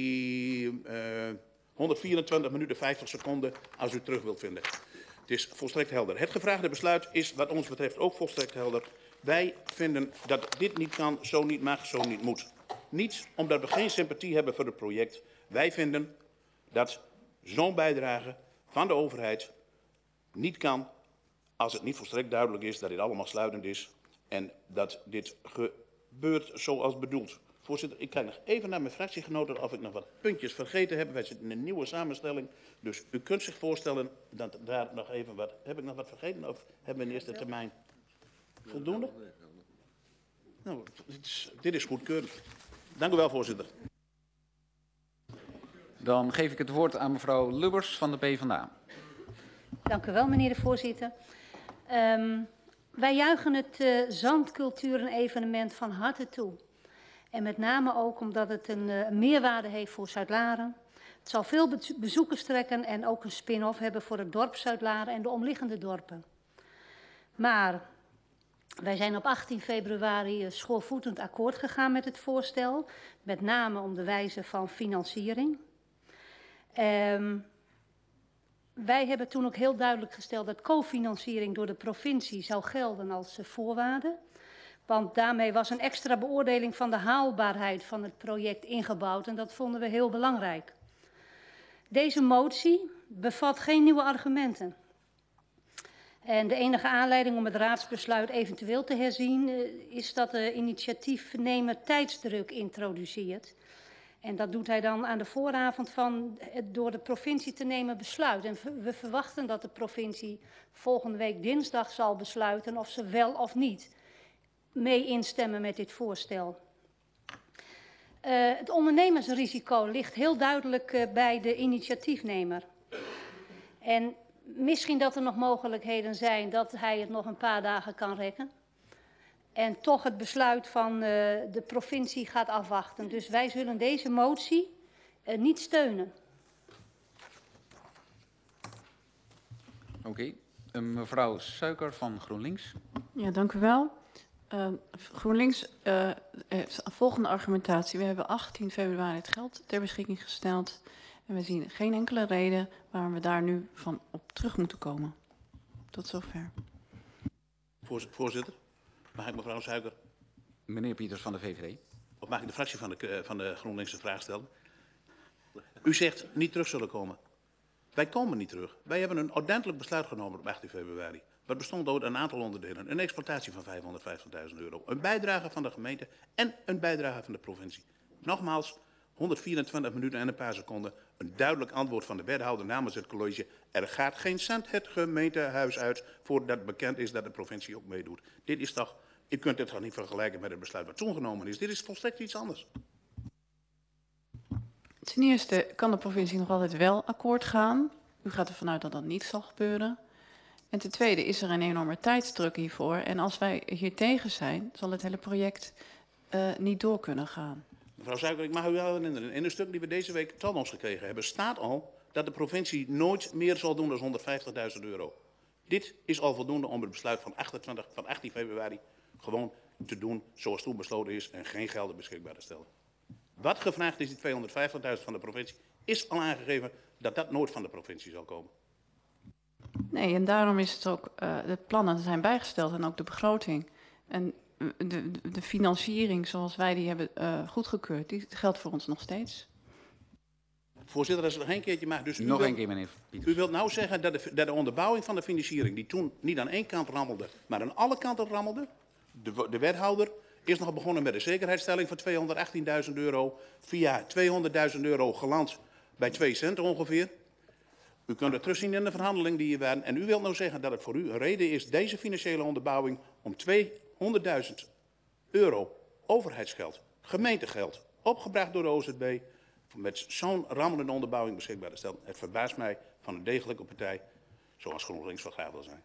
124 minuten 50 seconden als u terug wilt vinden. Het is volstrekt helder. Het gevraagde besluit is wat ons betreft ook volstrekt helder. Wij vinden dat dit niet kan, zo niet mag, zo niet moet. Niet omdat we geen sympathie hebben voor het project. Wij vinden dat zo'n bijdrage van de overheid niet kan als het niet volstrekt duidelijk is dat dit allemaal sluitend is en dat dit gebeurt zoals bedoeld. Voorzitter, ik kijk nog even naar mijn fractiegenoten of ik nog wat puntjes vergeten heb. Wij zitten in een nieuwe samenstelling, dus u kunt zich voorstellen dat daar nog even wat... Heb ik nog wat vergeten of hebben we in eerste termijn voldoende? Nou, dit is goedkeurend. Dank u wel, voorzitter. Dan geef ik het woord aan mevrouw Lubbers van de PvdA. Dank u wel, meneer de voorzitter. Wij juichen het zandcultuuren-evenement van harte toe. En met name ook omdat het een meerwaarde heeft voor Zuidlaren. Het zal veel bezoekers trekken en ook een spin-off hebben voor het dorp Zuidlaren en de omliggende dorpen. Maar wij zijn op 18 februari schoorvoetend akkoord gegaan met het voorstel. Met name om de wijze van financiering. Wij hebben toen ook heel duidelijk gesteld dat cofinanciering door de provincie zou gelden als voorwaarde. Want daarmee was een extra beoordeling van de haalbaarheid van het project ingebouwd en dat vonden we heel belangrijk. Deze motie bevat geen nieuwe argumenten. En de enige aanleiding om het raadsbesluit eventueel te herzien is dat de initiatiefnemer tijdsdruk introduceert. En dat doet hij dan aan de vooravond van het door de provincie te nemen besluit. En we verwachten dat de provincie volgende week dinsdag zal besluiten of ze wel of niet mee instemmen met dit voorstel. Het ondernemersrisico ligt heel duidelijk bij de initiatiefnemer. En misschien dat er nog mogelijkheden zijn dat hij het nog een paar dagen kan rekken. En toch het besluit van de provincie gaat afwachten. Dus wij zullen deze motie niet steunen. Oké. Mevrouw Suiker van GroenLinks. Ja, dank u wel. GroenLinks heeft een volgende argumentatie. We hebben 18 februari het geld ter beschikking gesteld. En we zien geen enkele reden waarom we daar nu van op terug moeten komen. Tot zover. Voorzitter, mag ik mevrouw Suiker? Meneer Pieters van de VVD. Of mag ik de fractie van de GroenLinks een vraag stellen? U zegt niet terug zullen komen. Wij komen niet terug. Wij hebben een ordentelijk besluit genomen op 18 februari. Dat bestond uit een aantal onderdelen. Een exploitatie van €550.000. Een bijdrage van de gemeente en een bijdrage van de provincie. Nogmaals, 124 minuten en een paar seconden. Een duidelijk antwoord van de wethouder namens het college. Er gaat geen cent het gemeentehuis uit voordat bekend is dat de provincie ook meedoet. Dit is toch, u kunt dit toch niet vergelijken met het besluit wat toen genomen is. Dit is volstrekt iets anders. Ten eerste kan de provincie nog altijd wel akkoord gaan. U gaat ervan uit dat dat niet zal gebeuren. En ten tweede is er een enorme tijdsdruk hiervoor. En als wij hier tegen zijn, zal het hele project niet door kunnen gaan. Mevrouw Suiker, ik mag u wel herinneren. In een stuk die we deze week tot ons gekregen hebben, staat al dat de provincie nooit meer zal doen dan €150.000. Dit is al voldoende om het besluit van 18 februari gewoon te doen zoals toen besloten is en geen gelden beschikbaar te stellen. Wat gevraagd is, die 250.000 van de provincie, is al aangegeven dat dat nooit van de provincie zal komen. Nee, en daarom is het ook, de plannen zijn bijgesteld en ook de begroting. En de financiering zoals wij die hebben goedgekeurd, die geldt voor ons nog steeds. Voorzitter, als ik nog één keertje mag. Dus Nog één keer, meneer Pieters. U wilt nou zeggen dat de onderbouwing van de financiering, die toen niet aan één kant rammelde, maar aan alle kanten rammelde. De wethouder is nog begonnen met een zekerheidsstelling van €218.000. Via €200.000 geland bij 2 cent ongeveer. U kunt het terugzien in de verhandeling die hier waren. En u wilt nou zeggen dat het voor u een reden is, deze financiële onderbouwing, om €200.000 overheidsgeld, gemeentegeld, opgebracht door de OZB, met zo'n rammelende onderbouwing beschikbaar te stellen. Het verbaast mij van een degelijke partij zoals GroenLinks van graag wil zijn.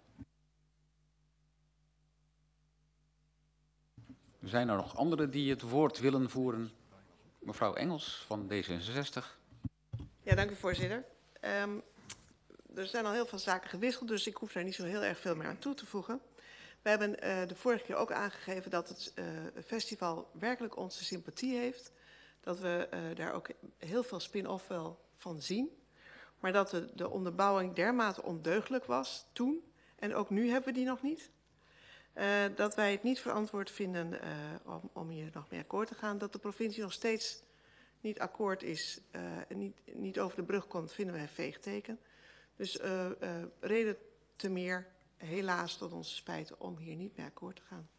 Zijn er nog anderen die het woord willen voeren? Mevrouw Engels van D66. Ja, dank u voorzitter. Er zijn al heel veel zaken gewisseld, dus ik hoef daar niet zo heel erg veel meer aan toe te voegen. We hebben de vorige keer ook aangegeven dat het festival werkelijk onze sympathie heeft. Dat we daar ook heel veel spin-off wel van zien. Maar dat de onderbouwing dermate ondeugdelijk was toen, en ook nu hebben we die nog niet. Dat wij het niet verantwoord vinden om hier nog mee akkoord te gaan. Dat de provincie nog steeds niet akkoord is en niet over de brug komt, vinden wij een veeg teken. Dus reden te meer, helaas tot onze spijt, om hier niet mee akkoord te gaan.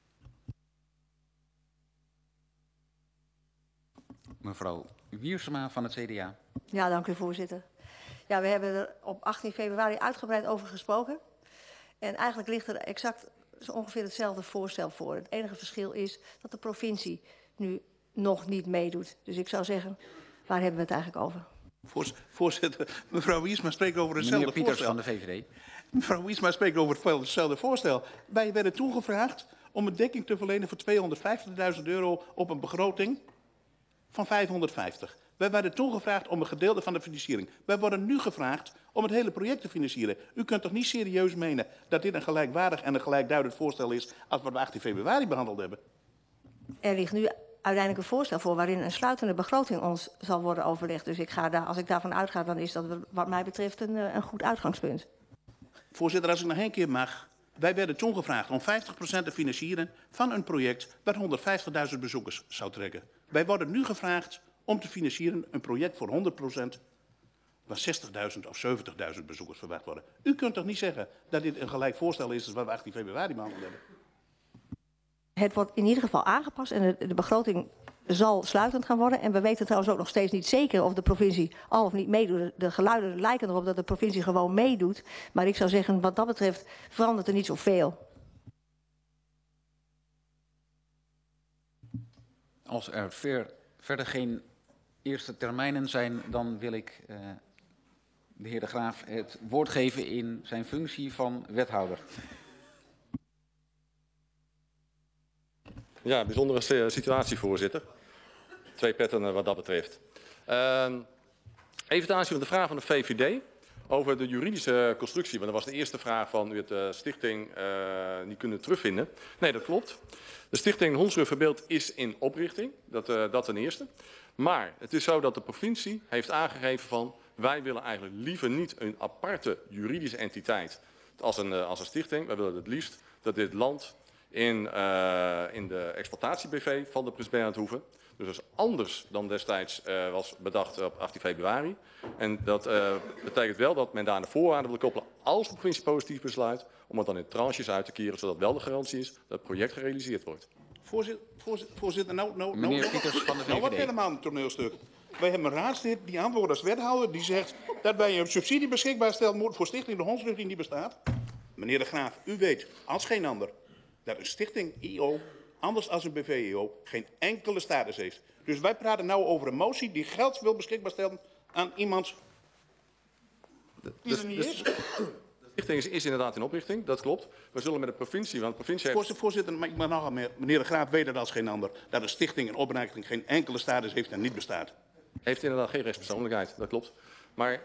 Mevrouw Wiersma van het CDA. Ja, dank u voorzitter. Ja, we hebben er op 18 februari uitgebreid over gesproken. En eigenlijk ligt er exact zo ongeveer hetzelfde voorstel voor. Het enige verschil is dat de provincie nu nog niet meedoet. Dus ik zou zeggen, waar hebben we het eigenlijk over? Voorzitter, mevrouw Wiersma spreekt over hetzelfde Meneer Pieters voorstel. van de VVD. Mevrouw Wiersma spreekt over hetzelfde voorstel. Wij werden toegevraagd om een dekking te verlenen voor €250.000 op een begroting van 550. Wij werden toegevraagd om een gedeelte van de financiering. Wij worden nu gevraagd om het hele project te financieren. U kunt toch niet serieus menen dat dit een gelijkwaardig en een gelijkduidend voorstel is als wat we 18 februari behandeld hebben? Er ligt nu uiteindelijk een voorstel voor waarin een sluitende begroting ons zal worden overlegd. Dus als ik daarvan uitga, dan is dat wat mij betreft een goed uitgangspunt. Voorzitter, als ik nog één keer mag. Wij werden toen gevraagd om 50% te financieren van een project dat 150.000 bezoekers zou trekken. Wij worden nu gevraagd om te financieren een project voor 100% waar 60.000 of 70.000 bezoekers verwacht worden. U kunt toch niet zeggen dat dit een gelijk voorstel is als wat we 18 februari behandeld hebben? Het wordt in ieder geval aangepast en de begroting zal sluitend gaan worden. En we weten trouwens ook nog steeds niet zeker of de provincie al of niet meedoet. De geluiden lijken erop dat de provincie gewoon meedoet. Maar ik zou zeggen, wat dat betreft verandert er niet zoveel. Als er verder geen eerste termijnen zijn, dan wil ik de heer De Graaf het woord geven in zijn functie van wethouder. Ja, bijzondere situatie, voorzitter. 2 petten wat dat betreft. Even ten aanzien van de vraag van de VVD over de juridische constructie. Want dat was de eerste vraag van u het de stichting niet kunnen terugvinden. Nee, dat klopt. De stichting Hondsrug Verbeeld is in oprichting. Dat ten eerste. Maar het is zo dat de provincie heeft aangegeven van wij willen eigenlijk liever niet een aparte juridische entiteit als een stichting. Wij willen het liefst dat dit land in de exploitatie-BV van de Prins Bernhardhoeve. Dus dat is anders dan destijds was bedacht op 18 februari. En dat betekent wel dat men daar de voorwaarden wil koppelen als de provincie positief besluit, om het dan in tranches uit te keren, zodat wel de garantie is dat het project gerealiseerd wordt. Voorzitter, Meneer Pieters van de VVD. Nou wordt helemaal een toneelstuk. Wij hebben een raadslid die antwoordt als wethouder, die zegt dat wij een subsidie beschikbaar stellen voor Stichting de Hondsrug die niet bestaat. Meneer De Graaf, u weet als geen ander dat een stichting IO, anders dan een BV-IO, geen enkele status heeft. Dus wij praten nu over een motie die geld wil beschikbaar stellen aan iemand die er niet is. De stichting is inderdaad in oprichting, dat klopt. We zullen met de provincie, want de provincie heeft... Voorzitter, maar ik mag nog meer. Meneer De Graaf weet het als geen ander dat een stichting in oprichting geen enkele status heeft en niet bestaat. Heeft inderdaad geen rechtspersoonlijkheid, dat klopt. Maar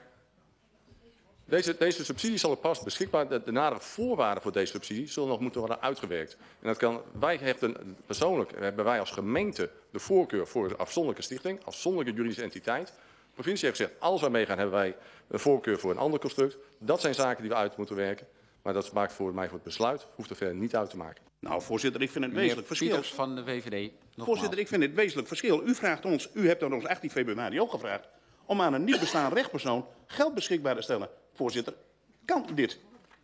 deze subsidie zal ook pas beschikbaar, de nadere voorwaarden voor deze subsidie zullen nog moeten worden uitgewerkt. En dat kan, persoonlijk hebben wij als gemeente de voorkeur voor een afzonderlijke stichting, afzonderlijke juridische entiteit. De provincie heeft gezegd, als wij meegaan hebben wij een voorkeur voor een ander construct. Dat zijn zaken die we uit moeten werken. Maar dat maakt voor mij voor het besluit, hoeft er verder niet uit te maken. Nou, voorzitter, ik vind het wezenlijk verschil. Pieters van de VVD. Nogmaals. Voorzitter, ik vind het wezenlijk verschil. U vraagt ons, u hebt ons 18 februari ook gevraagd om aan een niet bestaande rechtspersoon geld beschikbaar te stellen. Voorzitter, kan dit?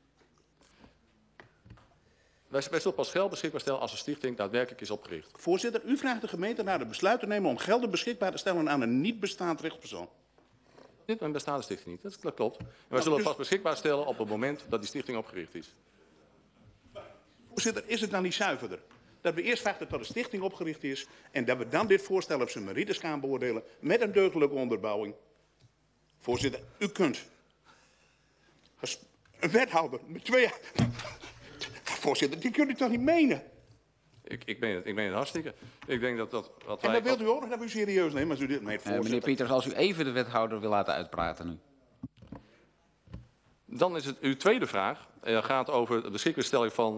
Wij zullen pas geld beschikbaar stellen als de stichting daadwerkelijk is opgericht. Voorzitter, u vraagt de gemeente naar het besluit te nemen om gelden beschikbaar te stellen aan een niet bestaand rechtspersoon. Dit een bestaande stichting niet, dat klopt. En wij zullen het pas beschikbaar stellen op het moment dat die stichting opgericht is. Voorzitter, is het dan niet zuiverder dat we eerst wachten tot de stichting opgericht is en dat we dan dit voorstel op zijn merites gaan beoordelen met een deugdelijke onderbouwing? Voorzitter, u kunt als een wethouder met 2 jaar... Voorzitter, die kunt u toch niet menen? Ik meen het hartstikke. Ik denk dat wat wij... En dan wilt u ook nog dat u serieus neemt als u dit meent, voorzitter. Meneer Pieters, als u even de wethouder wil laten uitpraten nu. Dan is het uw tweede vraag. Gaat over de beschikbaarstelling van...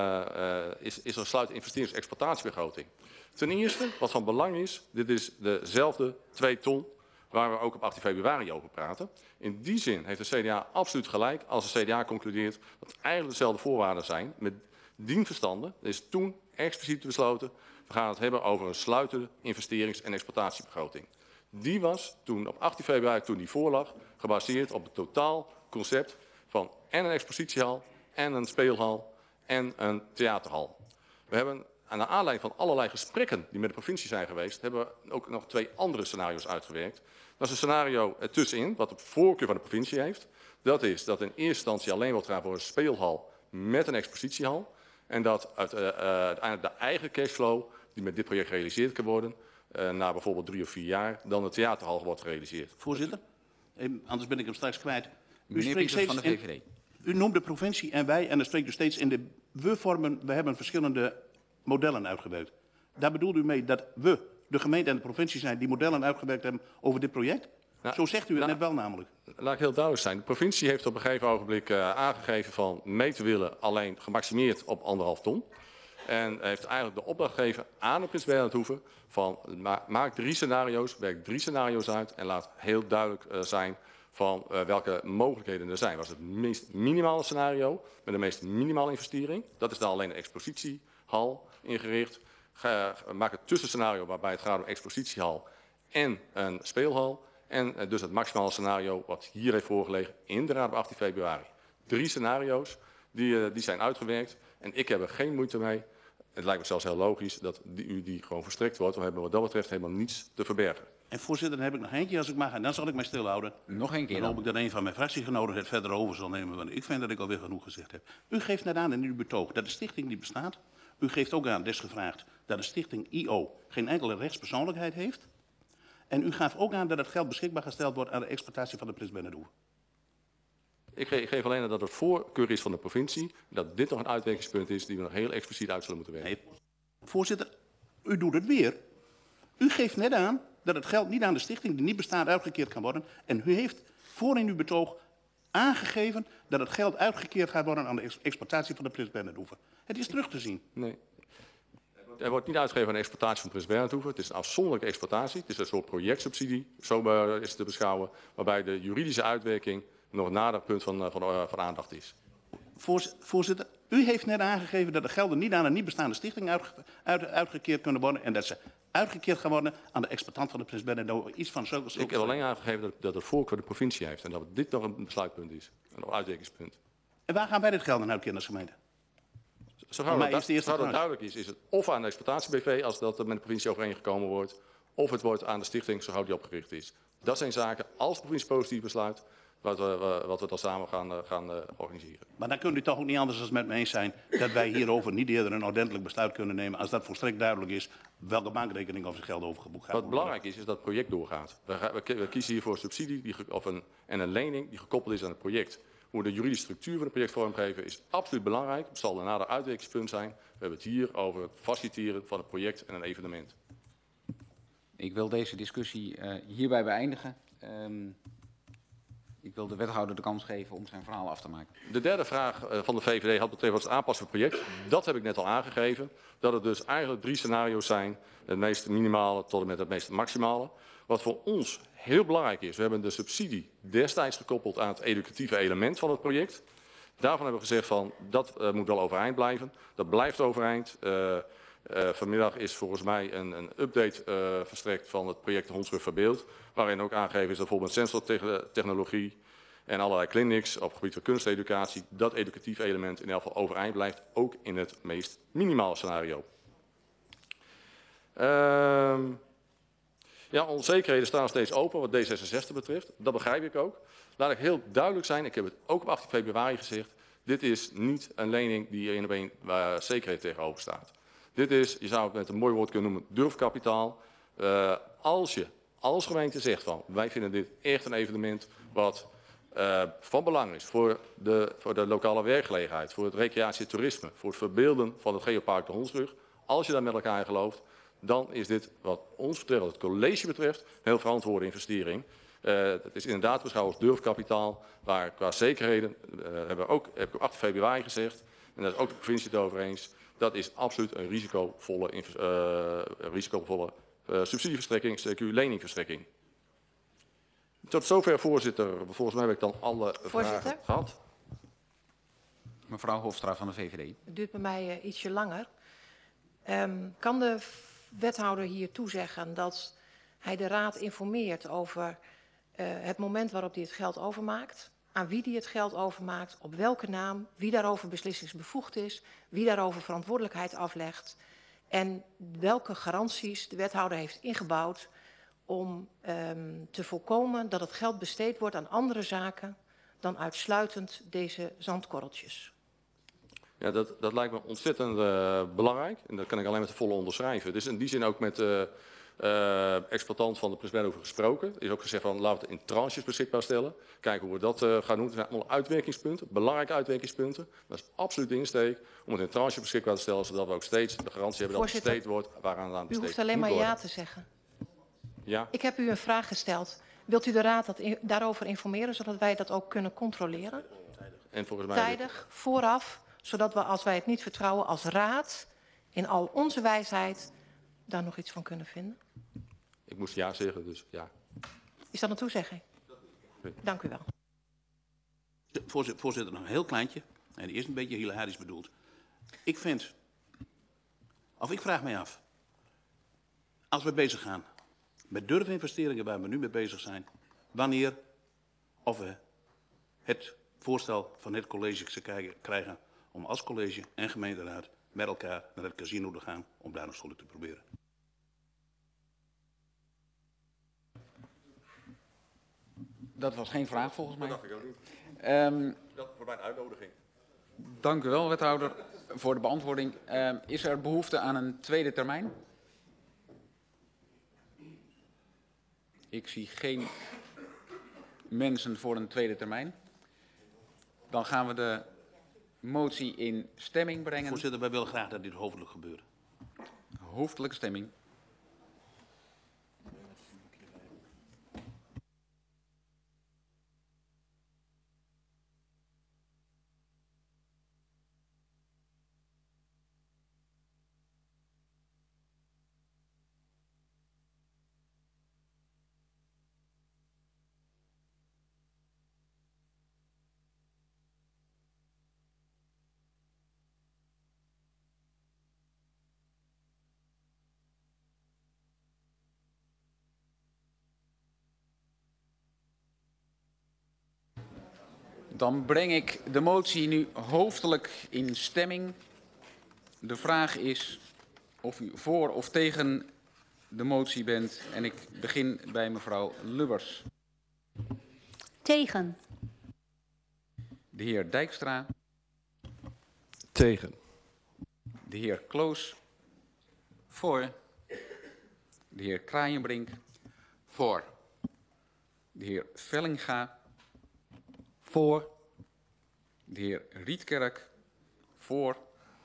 is er een sluit investerings- en exploitatiebegroting. Ten eerste, wat van belang is, dit is dezelfde 2 ton... waar we ook op 18 februari over praten. In die zin heeft de CDA absoluut gelijk als de CDA concludeert dat het eigenlijk dezelfde voorwaarden zijn. Met dien verstande is toen expliciet besloten, we gaan het hebben over een sluitende investerings- en exploitatiebegroting. Die was toen op 18 februari, toen die voorlag, gebaseerd op het totaalconcept van en een expositiehal en een speelhal en een theaterhal. We hebben aan de aanleiding van allerlei gesprekken die met de provincie zijn geweest, hebben we ook nog 2 andere scenario's uitgewerkt. Dat is een scenario ertussenin, wat de voorkeur van de provincie heeft. Dat is dat in eerste instantie alleen wordt gaan voor een speelhal met een expositiehal. En dat uiteindelijk de eigen cashflow die met dit project gerealiseerd kan worden, na bijvoorbeeld 3 of 4 jaar, dan de theaterhal wordt gerealiseerd. Voorzitter, anders ben ik hem straks kwijt. Meneer Pieters van de VVD. U noemt de provincie en wij, en dan spreekt u steeds in de we-vormen, we hebben verschillende modellen uitgewerkt. Daar bedoelt u mee dat we, de gemeente en de provincie zijn, die modellen uitgewerkt hebben over dit project? Nou, zo zegt u het net wel namelijk. Laat ik heel duidelijk zijn. De provincie heeft op een gegeven ogenblik aangegeven van mee te willen, alleen gemaximeerd op 1,5 ton. En heeft eigenlijk de opdracht gegeven aan de Prins Bernhardhoeve van maak 3 scenario's, werk 3 scenario's uit en laat heel duidelijk zijn van welke mogelijkheden er zijn. Was het meest minimale scenario met de meest minimale investering. Dat is dan alleen een expositiehal ingericht. Maak het tussenscenario waarbij het gaat om expositiehal en een speelhal. En dus het maximale scenario wat hier heeft voorgelegen in de raad op 18 februari. 3 scenario's die zijn uitgewerkt. En ik heb er geen moeite mee. Het lijkt me zelfs heel logisch dat u die gewoon verstrekt wordt. We hebben wat dat betreft helemaal niets te verbergen. En voorzitter, dan heb ik nog eentje als ik mag. En dan zal ik mij stilhouden. Nog een keer dan. Hoop ik dat een van mijn fractiegenoten het verder over zal nemen. Want ik vind dat ik alweer genoeg gezegd heb. U geeft net aan in uw betoog dat de stichting die bestaat. U geeft ook aan, desgevraagd, dat de stichting IO geen enkele rechtspersoonlijkheid heeft. En u gaf ook aan dat het geld beschikbaar gesteld wordt aan de exploitatie van de Prins Bernhardhoeve. Ik geef alleen aan dat het voorkeur is van de provincie. Dat dit nog een uitwerkingspunt is die we nog heel expliciet uit zullen moeten werken. Nee, voorzitter, u doet het weer. U geeft net aan dat het geld niet aan de stichting die niet bestaat uitgekeerd kan worden. En u heeft voor in uw betoog aangegeven dat het geld uitgekeerd gaat worden aan de exploitatie van de Prins Bernhardhoeve. Het is terug te zien. Nee. Er wordt niet uitgegeven aan de exploitatie van Prins Bernhardhoeve. Het is een afzonderlijke exploitatie. Het is een soort projectsubsidie, zo is het te beschouwen. Waarbij de juridische uitwerking nog een nader punt van aandacht is. Voorzitter, u heeft net aangegeven dat de gelden niet aan een niet bestaande stichting uitgekeerd kunnen worden. En dat ze uitgekeerd gaan worden aan de exploitant van de Prins Bernhardhoeve. Iets van zulke. Ik heb alleen aangegeven dat het voorkeur de provincie heeft. En dat dit nog een besluitpunt is. Een uitwerkingspunt. En waar gaan wij dit geld aan uitkeren als gemeente? Zo gauw dat duidelijk is het of aan de exploitatie-BV als dat met de provincie overeengekomen wordt. Of het wordt aan de stichting zo gauw die opgericht is. Dat zijn zaken, als de provincie positief besluit, wat we dan samen gaan organiseren. Maar dan kunt u toch ook niet anders dan met me eens zijn dat wij hierover niet eerder een ordentelijk besluit kunnen nemen als dat volstrekt duidelijk is welke bankrekening of het geld overgeboekt gaat worden. Wat belangrijk is dat het project doorgaat. We kiezen hiervoor een subsidie en een lening die gekoppeld is aan het project. Hoe de juridische structuur van het project vormgeven is absoluut belangrijk. Het zal een nader uitwerkingspunt zijn. We hebben het hier over het faciliteren van een project en een evenement. Ik wil deze discussie hierbij beëindigen. Ik wil de wethouder de kans geven om zijn verhaal af te maken. De derde vraag van de VVD had betreft het aanpassen van het project. Dat heb ik net al aangegeven. Dat het dus eigenlijk 3 scenario's zijn. Het meest minimale tot en met het meest maximale. Wat voor ons heel belangrijk is. We hebben de subsidie destijds gekoppeld aan het educatieve element van het project. Daarvan hebben we gezegd van dat moet wel overeind blijven. Dat blijft overeind. Vanmiddag is volgens mij een update verstrekt van het project Hondsrug Verbeeld, waarin ook aangegeven is dat bijvoorbeeld sensortechnologie en allerlei clinics op het gebied van kunsteducatie, dat educatief element in elk geval overeind blijft, ook in het meest minimale scenario. Ja, onzekerheden staan steeds open wat D66 betreft. Dat begrijp ik ook. Laat ik heel duidelijk zijn, ik heb het ook op 18 februari gezegd, dit is niet een lening die één op één zekerheid tegenover staat. Dit is, je zou het met een mooi woord kunnen noemen, durfkapitaal. Als je als gemeente zegt van, wij vinden dit echt een evenement wat van belang is voor de lokale werkgelegenheid, voor het recreatie en toerisme, voor het verbeelden van het Geopark de Hondsrug. Als je daar met elkaar in gelooft, dan is dit wat ons betreft, wat het college betreft, een heel verantwoorde investering. Het is inderdaad beschouwd als durfkapitaal, waar qua zekerheden, heb ik op 8 februari gezegd, en daar is ook de provincie het over eens, dat is absoluut een risicovolle subsidieverstrekking, CQ leningverstrekking. Tot zover, voorzitter. Volgens mij heb ik dan alle vragen gehad. Mevrouw Hofstra van de VVD. Het duurt bij mij ietsje langer. Kan de wethouder hier toezeggen dat hij de raad informeert over het moment waarop hij het geld overmaakt, aan wie hij het geld overmaakt, op welke naam, wie daarover beslissingsbevoegd is, wie daarover verantwoordelijkheid aflegt en welke garanties de wethouder heeft ingebouwd om te voorkomen dat het geld besteed wordt aan andere zaken dan uitsluitend deze zandkorreltjes? Ja, dat lijkt me ontzettend belangrijk en dat kan ik alleen met de volle onderschrijven. Dus in die zin ook met de exploitant van de Prismet over gesproken. Er is ook gezegd van laten we het in tranches beschikbaar stellen. Kijken hoe we dat gaan doen. Het zijn allemaal uitwerkingspunten, belangrijke uitwerkingspunten. Dat is absoluut de insteek om het in tranches beschikbaar te stellen, zodat we ook steeds de garantie hebben dat het besteed wordt waaraan het besteed moet worden. U hoeft alleen maar ja te zeggen. Ja. Ik heb u een vraag gesteld. Wilt u de raad daarover informeren, zodat wij dat ook kunnen controleren? En volgens mij tijdig, vooraf, zodat we, als wij het niet vertrouwen, als raad, in al onze wijsheid, daar nog iets van kunnen vinden? Ik moest ja zeggen, dus ja. Is dat een toezegging? Dank u wel. Voorzitter, nog een heel kleintje. En die is een beetje hilarisch bedoeld. Ik vraag mij af, als we bezig gaan met durfinvesteringen waar we nu mee bezig zijn, wanneer of we het voorstel van het college krijgen om als college en gemeenteraad met elkaar naar het casino te gaan om daar nog eens te proberen. Dat was geen vraag volgens mij. Dat dacht ik ook niet. Dat voor mijn uitnodiging. Dank u wel, wethouder, voor de beantwoording. Is er behoefte aan een tweede termijn? Ik zie geen mensen voor een tweede termijn. Dan gaan we de motie in stemming brengen. Voorzitter, wij willen graag dat dit hoofdelijk gebeurt. Hoofdelijke stemming. Dan breng ik de motie nu hoofdelijk in stemming. De vraag is of u voor of tegen de motie bent. En ik begin bij mevrouw Lubbers. Tegen. De heer Dijkstra. Tegen. De heer Kloos. Voor. De heer Kraaienbrink. Voor. De heer Vellinga. Voor. De heer Rietkerk. Voor.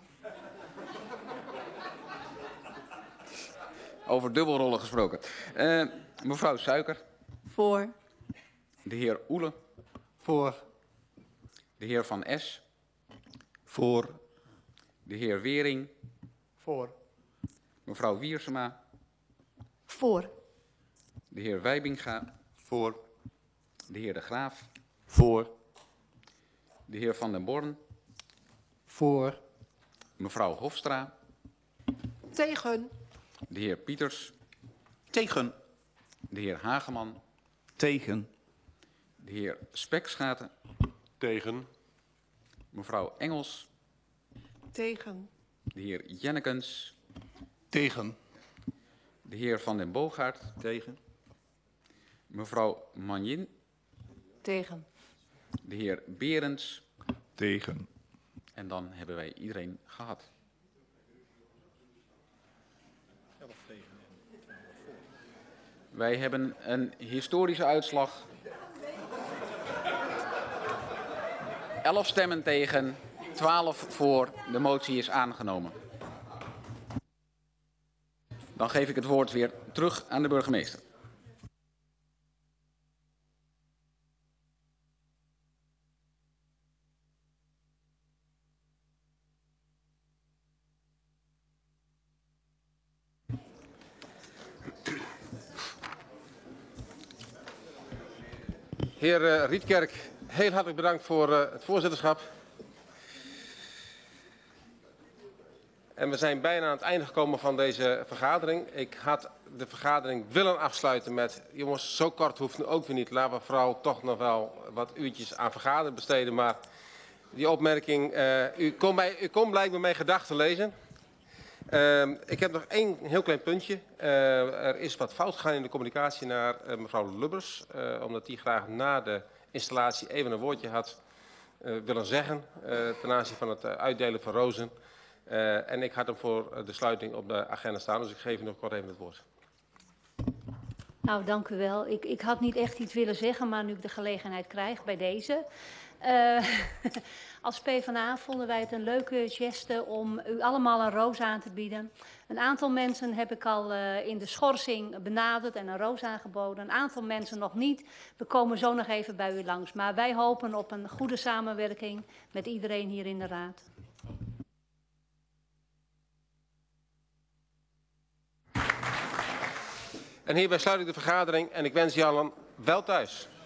Over dubbelrollen gesproken. Mevrouw Suiker. Voor. De heer Oele. Voor. De heer Van Es. Voor. De heer Wering. Voor. Mevrouw Wiersema. Voor. De heer Wijbinga. Voor. De heer De Graaf. Voor. De heer Van den Born. Voor. Mevrouw Hofstra. Tegen. De heer Pieters. Tegen. De heer Hageman. Tegen. De heer Spekschaten. Tegen. Mevrouw Engels. Tegen. De heer Jennekens. Tegen. De heer Van den Boogaard. Tegen. Mevrouw Magnin. Tegen. De heer Berends. Tegen. En dan hebben wij iedereen gehad. Wij hebben een historische uitslag. 11 stemmen tegen, 12 voor. De motie is aangenomen. Dan geef ik het woord weer terug aan de burgemeester. Heer Rietkerk, heel hartelijk bedankt voor het voorzitterschap. En we zijn bijna aan het einde gekomen van deze vergadering. Ik had de vergadering willen afsluiten met, jongens, zo kort hoeft het ook weer niet. Laten we vooral toch nog wel wat uurtjes aan vergaderen besteden. Maar die opmerking, u kon blijkbaar mijn gedachten lezen. Ik heb nog één heel klein puntje. Er is wat fout gegaan in de communicatie naar mevrouw Lubbers. Omdat die graag na de installatie even een woordje had willen zeggen. Ten aanzien van het uitdelen van rozen. En ik had hem voor de sluiting op de agenda staan. Dus ik geef u nog kort even het woord. Nou, dank u wel. Ik had niet echt iets willen zeggen, maar nu ik de gelegenheid krijg bij deze. Als PvdA vonden wij het een leuke geste om u allemaal een roos aan te bieden. Een aantal mensen heb ik al in de schorsing benaderd en een roos aangeboden. Een aantal mensen nog niet. We komen zo nog even bij u langs. Maar wij hopen op een goede samenwerking met iedereen hier in de Raad. En hierbij sluit ik de vergadering en ik wens u allen wel thuis.